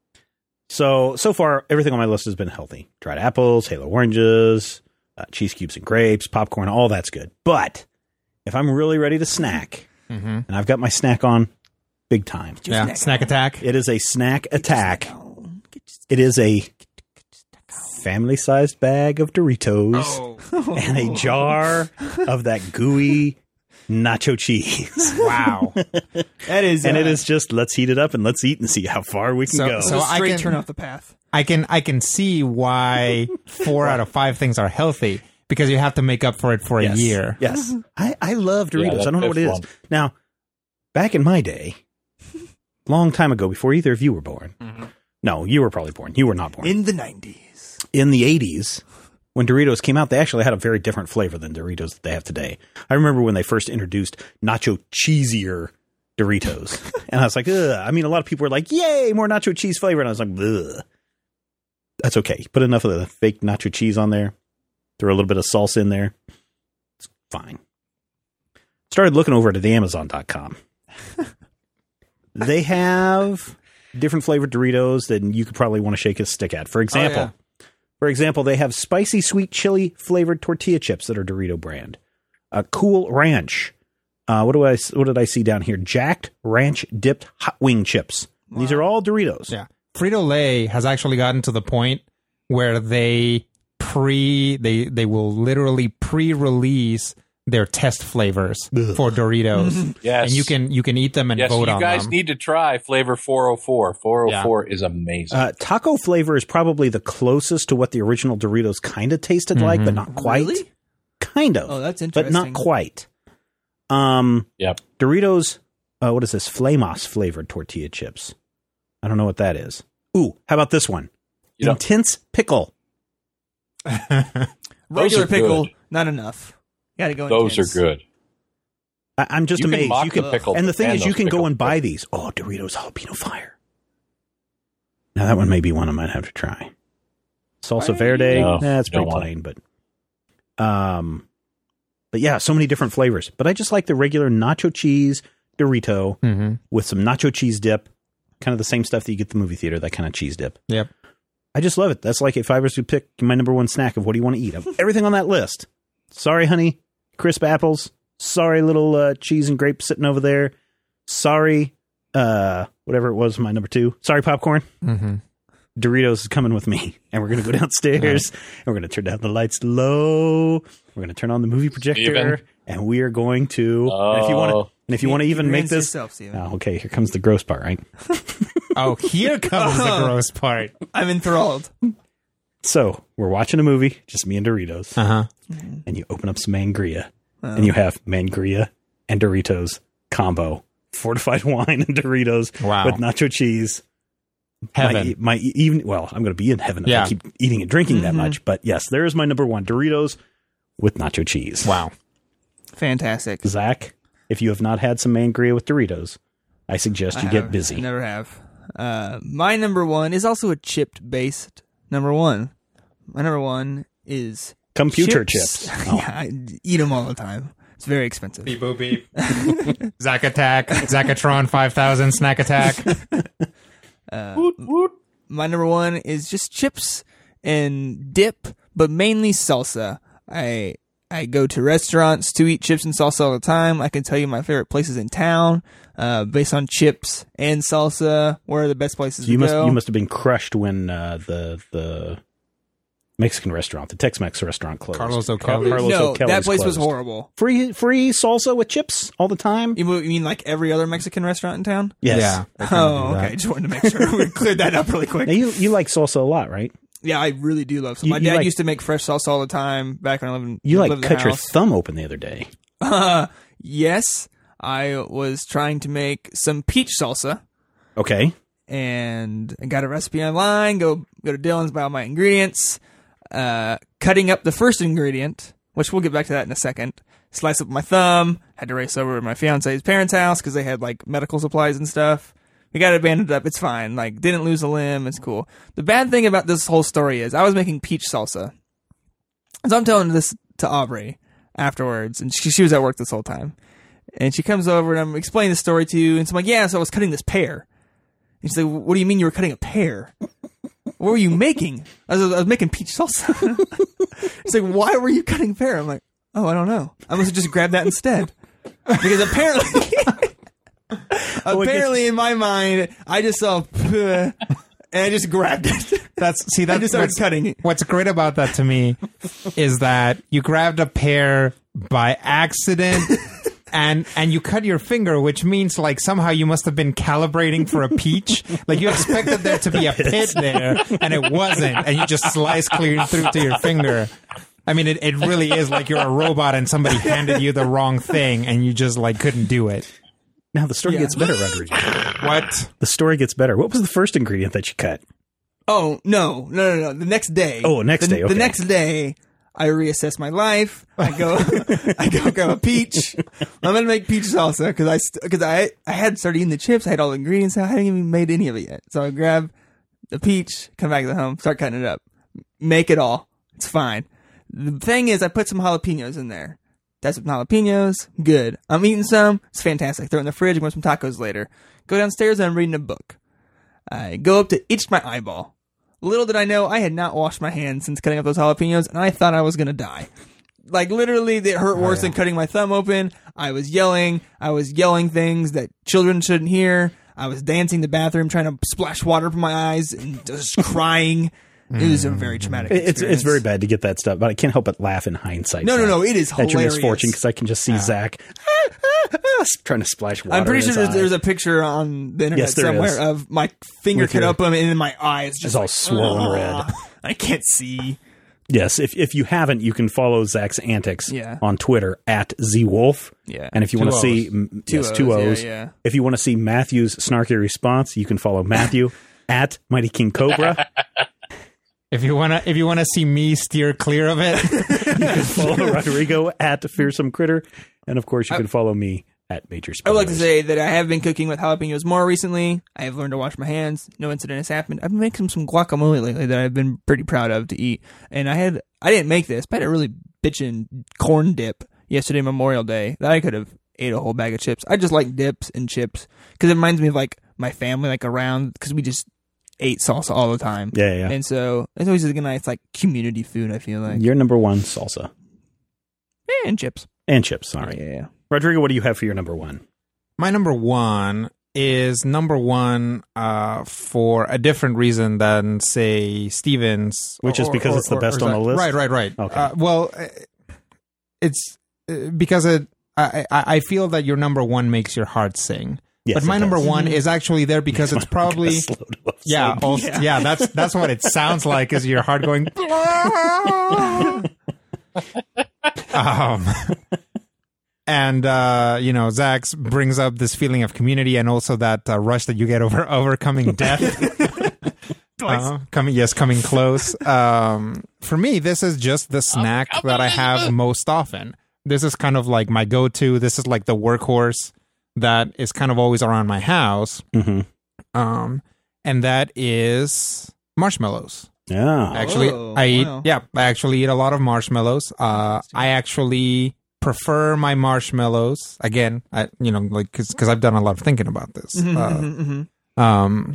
So, so far, everything on my list has been healthy. Dried apples, halo oranges, uh, cheese cubes and grapes, popcorn, all that's good. But if I'm really ready to snack, Mm-hmm. and I've got my snack on big time, Yeah, snack snack attack. it is a snack attack. It is a family-sized bag of Doritos Oh, and a jar of that gooey nacho cheese. wow! That is, And uh, it is just, let's heat it up and let's eat and see how far we can So- go. so a I straight can- turn off the path. I can I can see why four out of five things are healthy because you have to make up for it for yes. a year. Yes. I, I love Yeah, Doritos. that I don't know what it is. fifth one. Now, back in my day, long time ago, before either of you were born. No, you were probably born. You were not born. In, In the nineties. the eighties, when Doritos came out, they actually had a very different flavor than Doritos that they have today. I remember when they first introduced nacho cheesier Doritos. And I was like, ugh. I mean, a lot of people were like, yay, more nacho cheese flavor. And I was like, ugh. That's okay. Put enough of the fake nacho cheese on there. Throw a little bit of salsa in there. It's fine. Started looking over at the Amazon dot com. They have different flavored Doritos that you could probably want to shake a stick at. For example, for example, they have spicy sweet chili flavored tortilla chips that are Dorito brand. Uh, Cool Ranch. Uh, what do I? What did I see down here? Jacked Ranch dipped hot wing chips. These are all Doritos. Yeah. Frito-Lay has actually gotten to the point where they pre they they will literally pre-release their test flavors Ugh. for Doritos. Yes. And you can you can eat them and yes, vote you on guys them. need to try flavor four oh four. four oh four is amazing. Uh, taco flavor is probably the closest to what the original Doritos kind of tasted like, but not quite. Really? Kind of. Oh, that's but interesting. not quite. Um, Yep. Doritos, uh, what is this? Flamos flavored tortilla chips. I don't know what that is. Ooh, how about this one? You know- Intense pickle. Regular are pickle, good. not enough. Got to go. Those intense. are good. I- I'm just You can amazed. mock You can, the pickle and the thing and is, you those can go pickles. and buy these. Oh, Doritos jalapeno fire. Now that one may be one I might have to try. Salsa verde. No, Nah, it's don't pretty want plain, but um, but yeah, so many different flavors. But I just like the regular nacho cheese Dorito hmm with some nacho cheese dip, kind of the same stuff that you get at the movie theater. That kind of cheese dip. Yep. I just love it. That's like if I was to pick my number one snack of what do you want to eat, of everything on that list. Sorry, honey, crisp apples. Sorry, little uh, cheese and grape sitting over there. Sorry, uh, whatever it was, my number two. Sorry, popcorn. hmm Doritos is coming with me, and we're gonna go downstairs, and we're gonna turn down the lights low. We're gonna turn on the movie projector, Steven? and we are going to. and if you want to, Oh. and if you want to Keep even your make hands to this. yourself, Steven. Oh, okay, here comes the gross part, right? Oh, here comes the gross part. I'm enthralled. So we're watching a movie, just me and Doritos, Uh huh. and you open up some Mangria, and you have Mangria and Doritos combo, fortified wine and Doritos Wow. with nacho cheese. Heaven. My, my even well, I'm going to be in heaven if Yeah. I keep eating and drinking that Mhm. much. But yes, there is my number one: Doritos with nacho cheese. Wow. Fantastic. Zach, if you have not had some Mangria with Doritos, I suggest you I get have- busy. I never have. Uh, my number one is also a chipped-based number one. My number one is Computer chips. chips. Oh. Yeah, I eat them all the time. It's very expensive. Beep boop beep. Zack Attack, Zackatron five thousand, Snack Attack. Woot, woot. My number one is just chips and dip, but mainly salsa. I I go to restaurants to eat chips and salsa all the time. I can tell you my favorite places in town, uh, based on chips and salsa. Where are the best places You to must go? you must have been crushed when uh, the the Mexican restaurant, the Tex-Mex restaurant closed. Carlos Car- O'Kelly's. Carlos no, O'Kelly's that place was closed. horrible. Free free salsa with chips all the time. You mean- you mean like every other Mexican restaurant in town? Yes. Yeah. they kinda Oh, do that. okay. Just wanted to make sure we cleared that up really quick. Now you you like salsa a lot, right? Yeah, I really do love salsa. You- My you dad like- used to make fresh salsa all the time back when I lived in You like lived in cut the your house. thumb open the other day. Uh, yes, I was trying to make some peach salsa, Okay. and I got a recipe online. Go go to Dillon's, buy all my ingredients. Uh, cutting up the first ingredient, which we'll get back to that in a second. Slice up my thumb. Had to race over to my fiance's parents' house because they had like medical supplies and stuff. We got it banded up. It's fine. Like, didn't lose a limb. It's cool. The bad thing about this whole story is I was making peach salsa. So I'm telling this to Aubrey afterwards, and she, she was at work this whole time. And she comes over, and I'm explaining the story to you, and so I'm like, yeah, so I was cutting this pear. And she's like, what do you mean you were cutting a pear? What were you making? I was, I was making peach salsa. She's like, why were you cutting pear? I'm like, oh, I don't know. I must have just grabbed that instead. Because apparently, apparently in my mind, I just saw, and I just grabbed it. That's see I that's just started what's, cutting it. what's great about that to me is that you grabbed a pear by accident and and you cut your finger, which means like somehow you must have been calibrating for a peach. Like you expected there to be a pit there and it wasn't, and you just sliced clear through to your finger. I mean, it, it really is like you're a robot and somebody handed you the wrong thing and you just like couldn't do it. Now the story Yeah. gets better, Rodrigo. What? The story gets better. What was the first ingredient that you cut? Oh, no, no, no, no. The next day. Oh, next the, day, okay. The next day, I reassess my life. I go, I go grab a peach. I'm gonna make peach salsa because I because I I had started eating the chips. I had all the ingredients. I hadn't even made any of it yet. So I grab the peach, come back to the home, start cutting it up, make it all. It's fine. The thing is, I put some jalapenos in there. That's some jalapenos. Good. I'm eating some. It's fantastic. Throw it in the fridge. I'm going to some tacos later. Go downstairs and I'm reading a book. I go up to itch my eyeball. Little did I know, I had not washed my hands since cutting up those jalapenos, and I thought I was going to die. Like, literally, it hurt worse yeah. than cutting my thumb open. I was yelling. I was yelling things that children shouldn't hear. I was dancing in the bathroom, trying to splash water from my eyes and just crying. It was a very traumatic It's experience. it's very bad to get that stuff, but I can't help but laugh in hindsight. No, no, Zach, no, it is at your hilarious. misfortune because I can just see Zach ah, ah, ah, trying to splash water. I'm pretty in sure his there's, eye. there's a picture on the internet Yes, there somewhere is. of my finger With cut your- open and then my eyes just It's all like, swollen "Ugh." red. I can't see. Yes, if if you haven't, you can follow Zach's antics Yeah. on Twitter at zwolf. Yeah. And if you Two want to O's. see m- Two yes, O's, two yeah, O's. yeah. If you want to see Matthew's snarky response, you can follow Matthew at Mighty King Cobra. If you wanna, if you wanna see me steer clear of it, You can follow Rodrigo at Fearsome Critter, and of course, you can follow me at Major I would like to Spoilers. say that I have been cooking with jalapenos more recently. I have learned to wash my hands. No incident has happened. I've been making some guacamole lately that I've been pretty proud of to eat. And I had, I didn't make this, but I had a really bitchin' corn dip yesterday, Memorial Day, that I could have ate a whole bag of chips. I just like dips and chips because it reminds me of like my family, like around, because we just ate salsa all the time. Yeah, yeah. And so it's always like a nice like community food, I feel like. Your number one salsa And chips. and chips. Sorry, Yeah, yeah. Rodrigo. What do you have for your number one? my number one is number one uh, for a different reason than say Steven's, Which is because it's the best on the list? Right, right, right. Okay. Uh, well, uh, it's uh, because it. I, I I feel that your number one makes your heart sing. Yes, but my it number does. one is actually there because it's probably Slow to- yeah, slow- also, yeah. That's that's what it sounds like. Is your heart going? um, and uh, you know, Zach brings up this feeling of community and also that uh, rush that you get over overcoming death. Uh, coming, yes, coming close. Um, for me, this is just the snack that I have most often. this is kind of like my go-to. This is like the workhorse that is kind of always around my house. Mm-hmm. Um, and that is marshmallows. Yeah. Actually, Oh, I eat, wow. yeah, I actually eat a lot of marshmallows. Uh, I actually prefer my marshmallows. Again, I, you know, like, cause, cause I've done a lot of thinking about this. Mhm, Uh, mhm, mhm. um,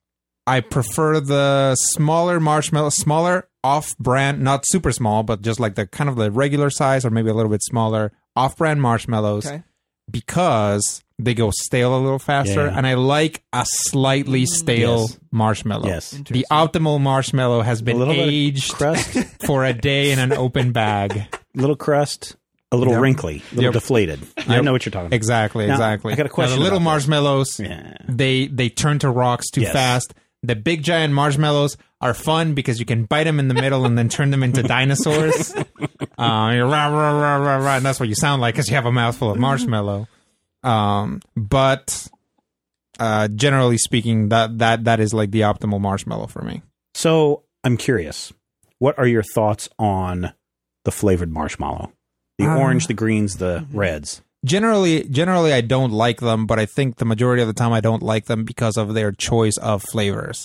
I prefer the smaller marshmallows, smaller off-brand, not super small, but just like the kind of the regular size or maybe a little bit smaller off-brand marshmallows Okay. because they go stale a little faster. Yeah. And I like a slightly stale Yes. marshmallow. Yes. The Interesting. optimal marshmallow has A been little bit of aged crust, for a day in an open bag. little crust, a little Yep. wrinkly, a little Yep. deflated. I Yep. know what you're talking about. Exactly, Now, exactly. I got a question Now, the little about this. marshmallows, Yeah. they they turn to rocks too Yes. fast. The big giant marshmallows are fun because you can bite them in the middle and then turn them into dinosaurs. Uh, you're rah, rah, rah, rah, rah, and that's what you sound like because you have a mouthful of marshmallow. Um, but uh, generally speaking, that that that is like the optimal marshmallow for me. So I'm curious, what are your thoughts on the flavored marshmallow? The Uh, orange, the greens, the reds. Generally, generally, I don't like them, but I think the majority of the time I don't like them because of their choice of flavors.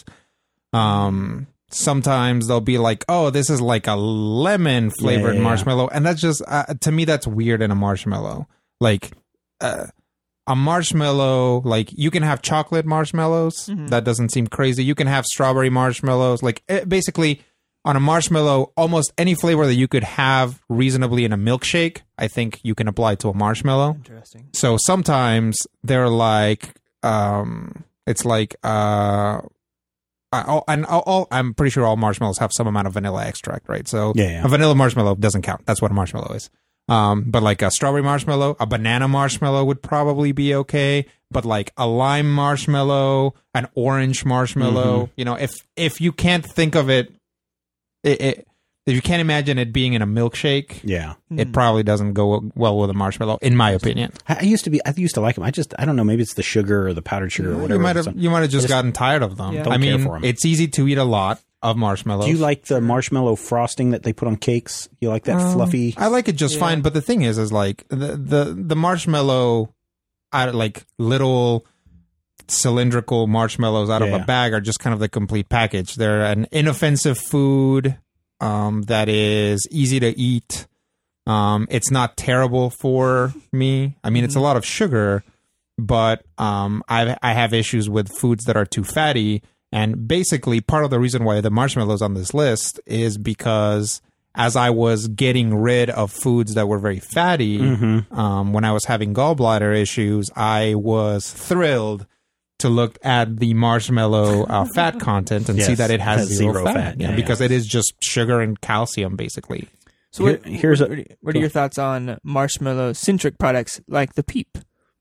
Um, sometimes they'll be like, "Oh, this is like a lemon flavored Yeah, yeah, yeah. marshmallow," and that's just uh, to me that's weird in a marshmallow. Like uh, a marshmallow, like you can have chocolate marshmallows. That doesn't seem crazy. You can have strawberry marshmallows. Like it, basically. On a marshmallow, almost any flavor that you could have reasonably in a milkshake, I think you can apply to a marshmallow. Interesting. So sometimes they're like, um, it's like, uh, I, all, and all, all, I'm pretty sure all marshmallows have some amount of vanilla extract, right? So Yeah, yeah. a vanilla marshmallow doesn't count. That's what a marshmallow is. Um, but like a strawberry marshmallow, a banana marshmallow would probably be okay. But like a lime marshmallow, an orange marshmallow, Mm-hmm. you know, if if you can't think of it. It, it, if you can't imagine it being in a milkshake, Yeah. it probably doesn't go well with a marshmallow, in my opinion. I I used to be, I used to like them. I just, I don't know, maybe it's the sugar or the powdered sugar or whatever. You might have So- you might have just, just gotten tired of them. Yeah. Don't I care mean, for 'em. it's easy to eat a lot of marshmallows. Do you like the marshmallow frosting that they put on cakes? You like that Um, fluffy? I like it just Yeah. fine, but the thing is, is like the the the marshmallow, out like little cylindrical marshmallows out of Yeah. a bag are just kind of the complete package. They're an inoffensive food um, that is easy to eat. Um, it's not terrible for me. I mean, it's a lot of sugar, but um, I I have issues with foods that are too fatty. And basically, part of the reason why the marshmallows on this list is because as I was getting rid of foods that were very fatty, um, when I was having gallbladder issues, I was thrilled to look at the marshmallow uh, fat content and Yes, see that it has, has zero, zero fat, fat. yeah, Yeah, because yeah. it is just sugar and calcium, basically. So Here- what, here's a- what, are- what are your thoughts on marshmallow-centric products like the Peep?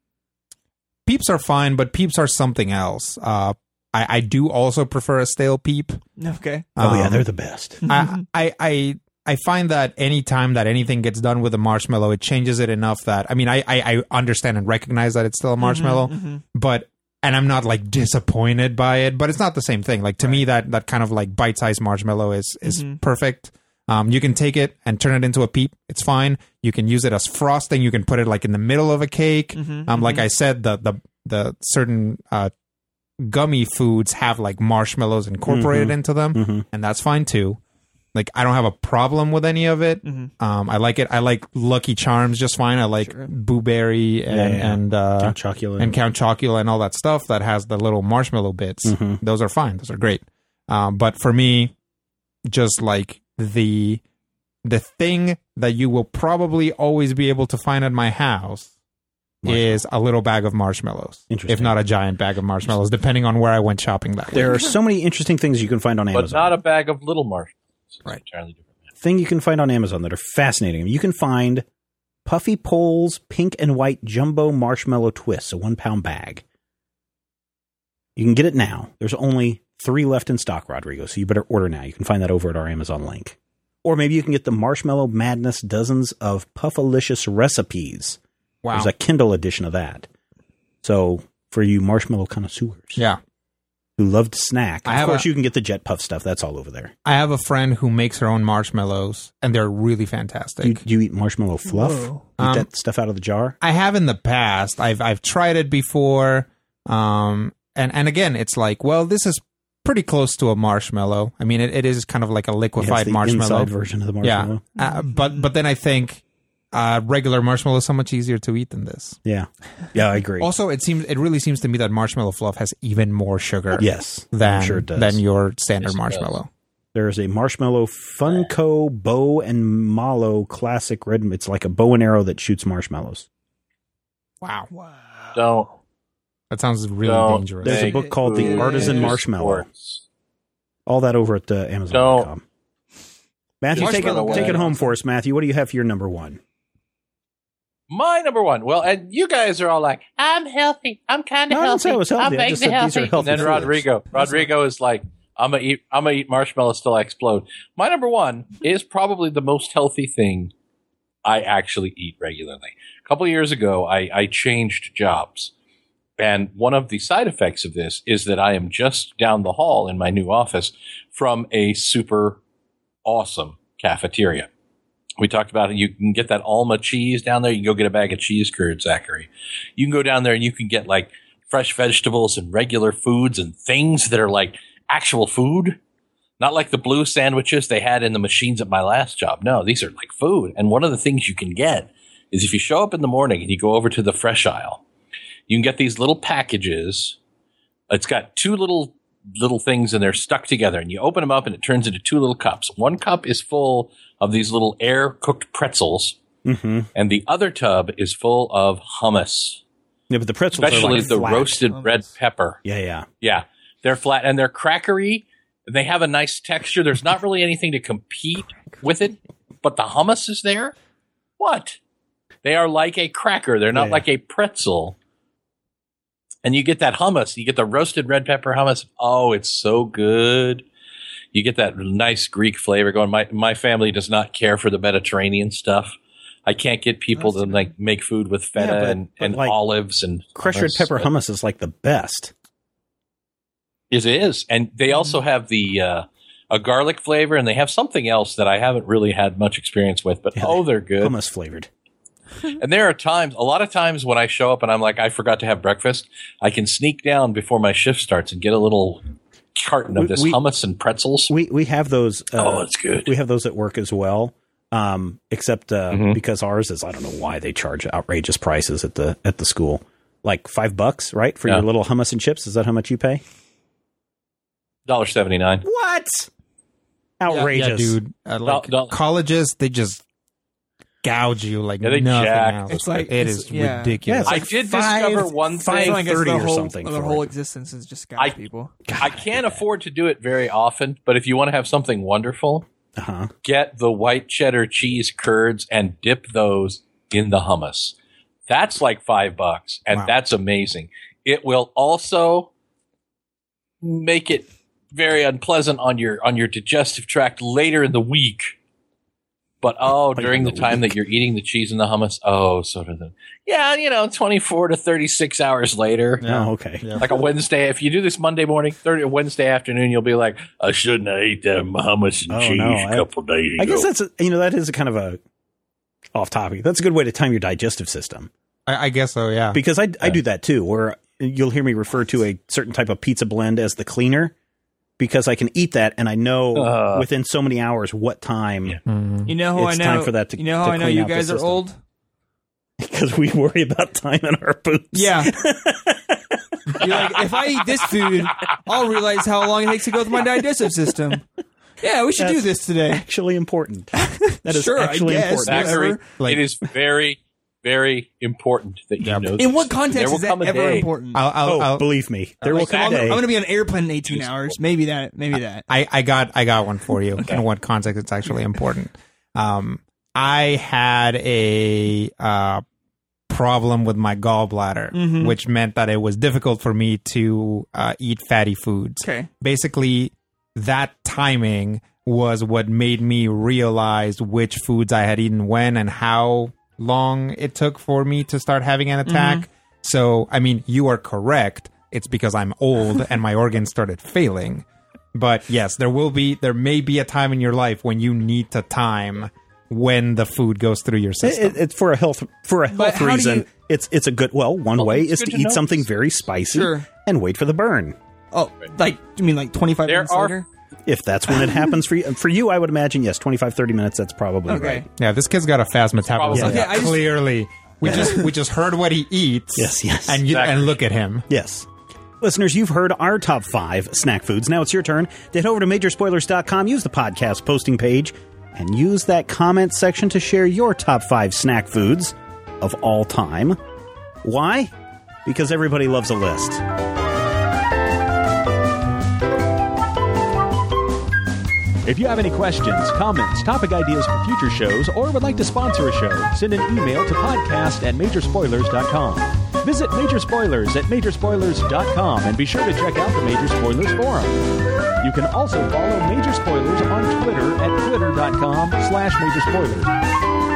Peeps are fine, but Peeps are something else. Uh, I, I do also prefer a stale Peep. Okay. Oh, yeah, Um, they're the best. I, I, I, I find that any time that anything gets done with a marshmallow, it changes it enough that, I mean, I, I, I understand and recognize that it's still a marshmallow, but, and I'm not like disappointed by it, but it's not the same thing. Like to me, that, that kind of like bite-sized marshmallow is, is perfect. Um, you can take it and turn it into a Peep. It's fine. You can use it as frosting. You can put it like in the middle of a cake. Um, like I said, the, the, the certain, uh, gummy foods have like marshmallows incorporated into them, and that's fine too. Like I don't have a problem with any of it. Um, I like it. I like Lucky Charms just fine. I like Boo Berry and Yeah, yeah. and uh, Count Chocula. and Count Chocula and all that stuff that has the little marshmallow bits. Those are fine. Those are great. Um, but for me, just like the the thing that you will probably always be able to find at my house is a little bag of marshmallows. Interesting. If not a giant bag of marshmallows, depending on where I went shopping that week. There are so many interesting things you can find on but Amazon. not a bag of little marshmallows. It's Right. entirely different. thing you can find on Amazon that are fascinating. You can find Puffy Poles pink and white jumbo marshmallow twists, a one pound bag. You can get it now. There's only three left in stock, Rodrigo, so you better order now. You can find that over at our Amazon link. Or maybe you can get the Marshmallow Madness dozens of Puffalicious recipes. Wow. There's a Kindle edition of that. So for you marshmallow connoisseurs. Yeah. who loved to snack. I Of have course, a- you can get the Jet Puff stuff. That's all over there. I have a friend who makes her own marshmallows, and they're really fantastic. Do you, do you eat marshmallow fluff? Whoa. Eat Um, that stuff out of the jar? I have in the past. I've I've tried it before, um, and and again, it's like, well, this is pretty close to a marshmallow. I mean, it, it is kind of like a Yeah, it's liquefied the marshmallow inside version of the marshmallow. Yeah, uh, but but then I think uh, regular marshmallow is so much easier to eat than this. Yeah, yeah, I agree. Also, it seems it really seems to me that marshmallow fluff has even more sugar. yes, than I'm sure it does. than your standard Yes, it marshmallow. There's a marshmallow Funko bow and mallow classic red. It's like a bow and arrow that shoots marshmallows. Wow, Don't. that sounds really Don't dangerous. There's a make book called The food Artisan into Marshmallow. sports. All that over at uh, Amazon dot com. Matthew, take it, Marshmallow take it guy. home for us, Matthew. What do you have for your number one? My number one. Well, and you guys are all like, I'm healthy. I'm kind of No, I didn't healthy. say I was healthy. I'm I just vaguely said these are healthy. healthy And then foods. Rodrigo. Rodrigo is like, I'm gonna eat. I'm gonna eat marshmallows till I explode. My number one is probably the most healthy thing I actually eat regularly. A couple of years ago, I, I changed jobs, and one of the side effects of this is that I am just down the hall in my new office from a super awesome cafeteria. We talked about it. You can get that Alma cheese down there. You can go get a bag of cheese curd, Zachary. You can go down there and you can get like fresh vegetables and regular foods and things that are like actual food. Not like the blue sandwiches they had in the machines at my last job. No, these are like food. And one of the things you can get is if you show up in the morning and you go over to the fresh aisle, you can get these little packages. It's got two little little things and they're stuck together, and you open them up and it turns into two little cups. One cup is full of these little air cooked pretzels, Mm-hmm. and the other tub is full of hummus, Yeah, but the pretzels especially are like the flat. roasted Hummus. red pepper. Yeah, yeah. Yeah, they're flat and they're crackery. They have a nice texture. There's not really anything to compete with it, but the hummus is there. What? They are like a cracker. They're not Yeah. like a pretzel. And you get that hummus. You get the roasted red pepper hummus. Oh, it's so good. You get that nice Greek flavor going. My my family does not care for the Mediterranean stuff. I can't get people to like make food with feta Yeah, but- and, but and like olives and Crushed red hummus. pepper hummus is like the best. It is. And they also have the uh, a garlic flavor, and they have something else that I haven't really had much experience with, but Yeah, oh, they're good. Hummus flavored. And there are times, a lot of times when I show up and I'm like, I forgot to have breakfast, I can sneak down before my shift starts and get a little carton of We- this we- hummus and pretzels. We we have those. Uh, Oh, it's good. We have those at work as well. Um, except uh, Mhm. because ours is, I don't know why they charge outrageous prices at the at the school, like five bucks, right, for Yeah. your little hummus and chips. Is that how much you pay? one dollar seventy-nine. What? Outrageous, Yeah, dude. Uh, like Don't- don't- colleges, they just gouge you like Yeah, they nothing jack. else. It's like- it it's- is yeah. ridiculous. Yeah, I it's did five- discover one five thing. I guess thirty their or whole, something Their for whole it. existence is just I- gouge people. I can't afford to do it very often, but if you want to have something wonderful, Uh huh. get the white cheddar cheese curds and dip those in the hummus. That's like five bucks, and Wow. that's amazing. It will also make it very unpleasant on your on your digestive tract later in the week. But oh, Later during in the the time week. that you're eating the cheese and the hummus, oh, sort of the yeah, you know, twenty-four to thirty-six hours later. Oh, okay. Yeah. Like a Wednesday, if you do this Monday morning, thirty Wednesday afternoon, you'll be like, I shouldn't have ate that hummus and Oh, cheese no, a I- couple days ago. I guess that's a, you know that is a kind of a off topic. That's a good way to time your digestive system, I, I guess so. Yeah. because I I do that too. Where you'll hear me refer to a certain type of pizza blend as the cleaner, because I can eat that and I know Uh. within so many hours what time. Yeah. Mhm. You know who It's I know? time for that to- you know how to I know clean you out the guys are system. old? Because we worry about time in our boots. Yeah. You're like, if I eat this food, I'll realize how long it takes to go through my digestive system. Yeah, we should do That's this today. actually important. That is Sure, I actually guess. important. Zachary, whatever. Like- it is very, very important that you Yep. know. In what this. context There will is that come a ever day- important? I'll, I'll, Oh, I'll, believe me, there will Like, come I'm, a day. I'm going to be on an airplane in eighteen Useful. hours. Maybe that. Maybe that. I, I got I got one for you. In what context it's actually important. Um, I had a uh, problem with my gallbladder, Mhm. which meant that it was difficult for me to uh, eat fatty foods. Okay. Basically, that timing was what made me realize which foods I had eaten when and how long it took for me to start having an attack. So, I mean, you are correct. it's because I'm old and my organs started failing. But yes, there will be, there may be a time in your life when you need to time when the food goes through your system. It, it's for a health for a But health how do reason. you- It's it's a good. Well, one Well, way it's is good to to eat know. something very spicy Sure. and wait for the burn. Oh, like you mean like twenty-five There minutes are- later? If that's when it happens for you, for you, I would imagine yes, twenty-five, thirty minutes. That's probably Okay. right. Yeah, this kid's got a fast metabolism. probably- Yeah, I just- Clearly, we just we just heard what he eats. Yes, yes. and you, Exactly. and look at him. Yes. Listeners, you've heard our top five snack foods. Now it's your turn to head over to major spoilers dot com, use the podcast posting page, and use that comment section to share your top five snack foods of all time. Why? Because everybody loves a list. If you have any questions, comments, topic ideas for future shows, or would like to sponsor a show, send an email to podcast at major spoilers dot com. Visit Major Spoilers at major spoilers dot com and be sure to check out the Major Spoilers Forum. You can also follow Major Spoilers on Twitter at twitter dot com slash major spoilers.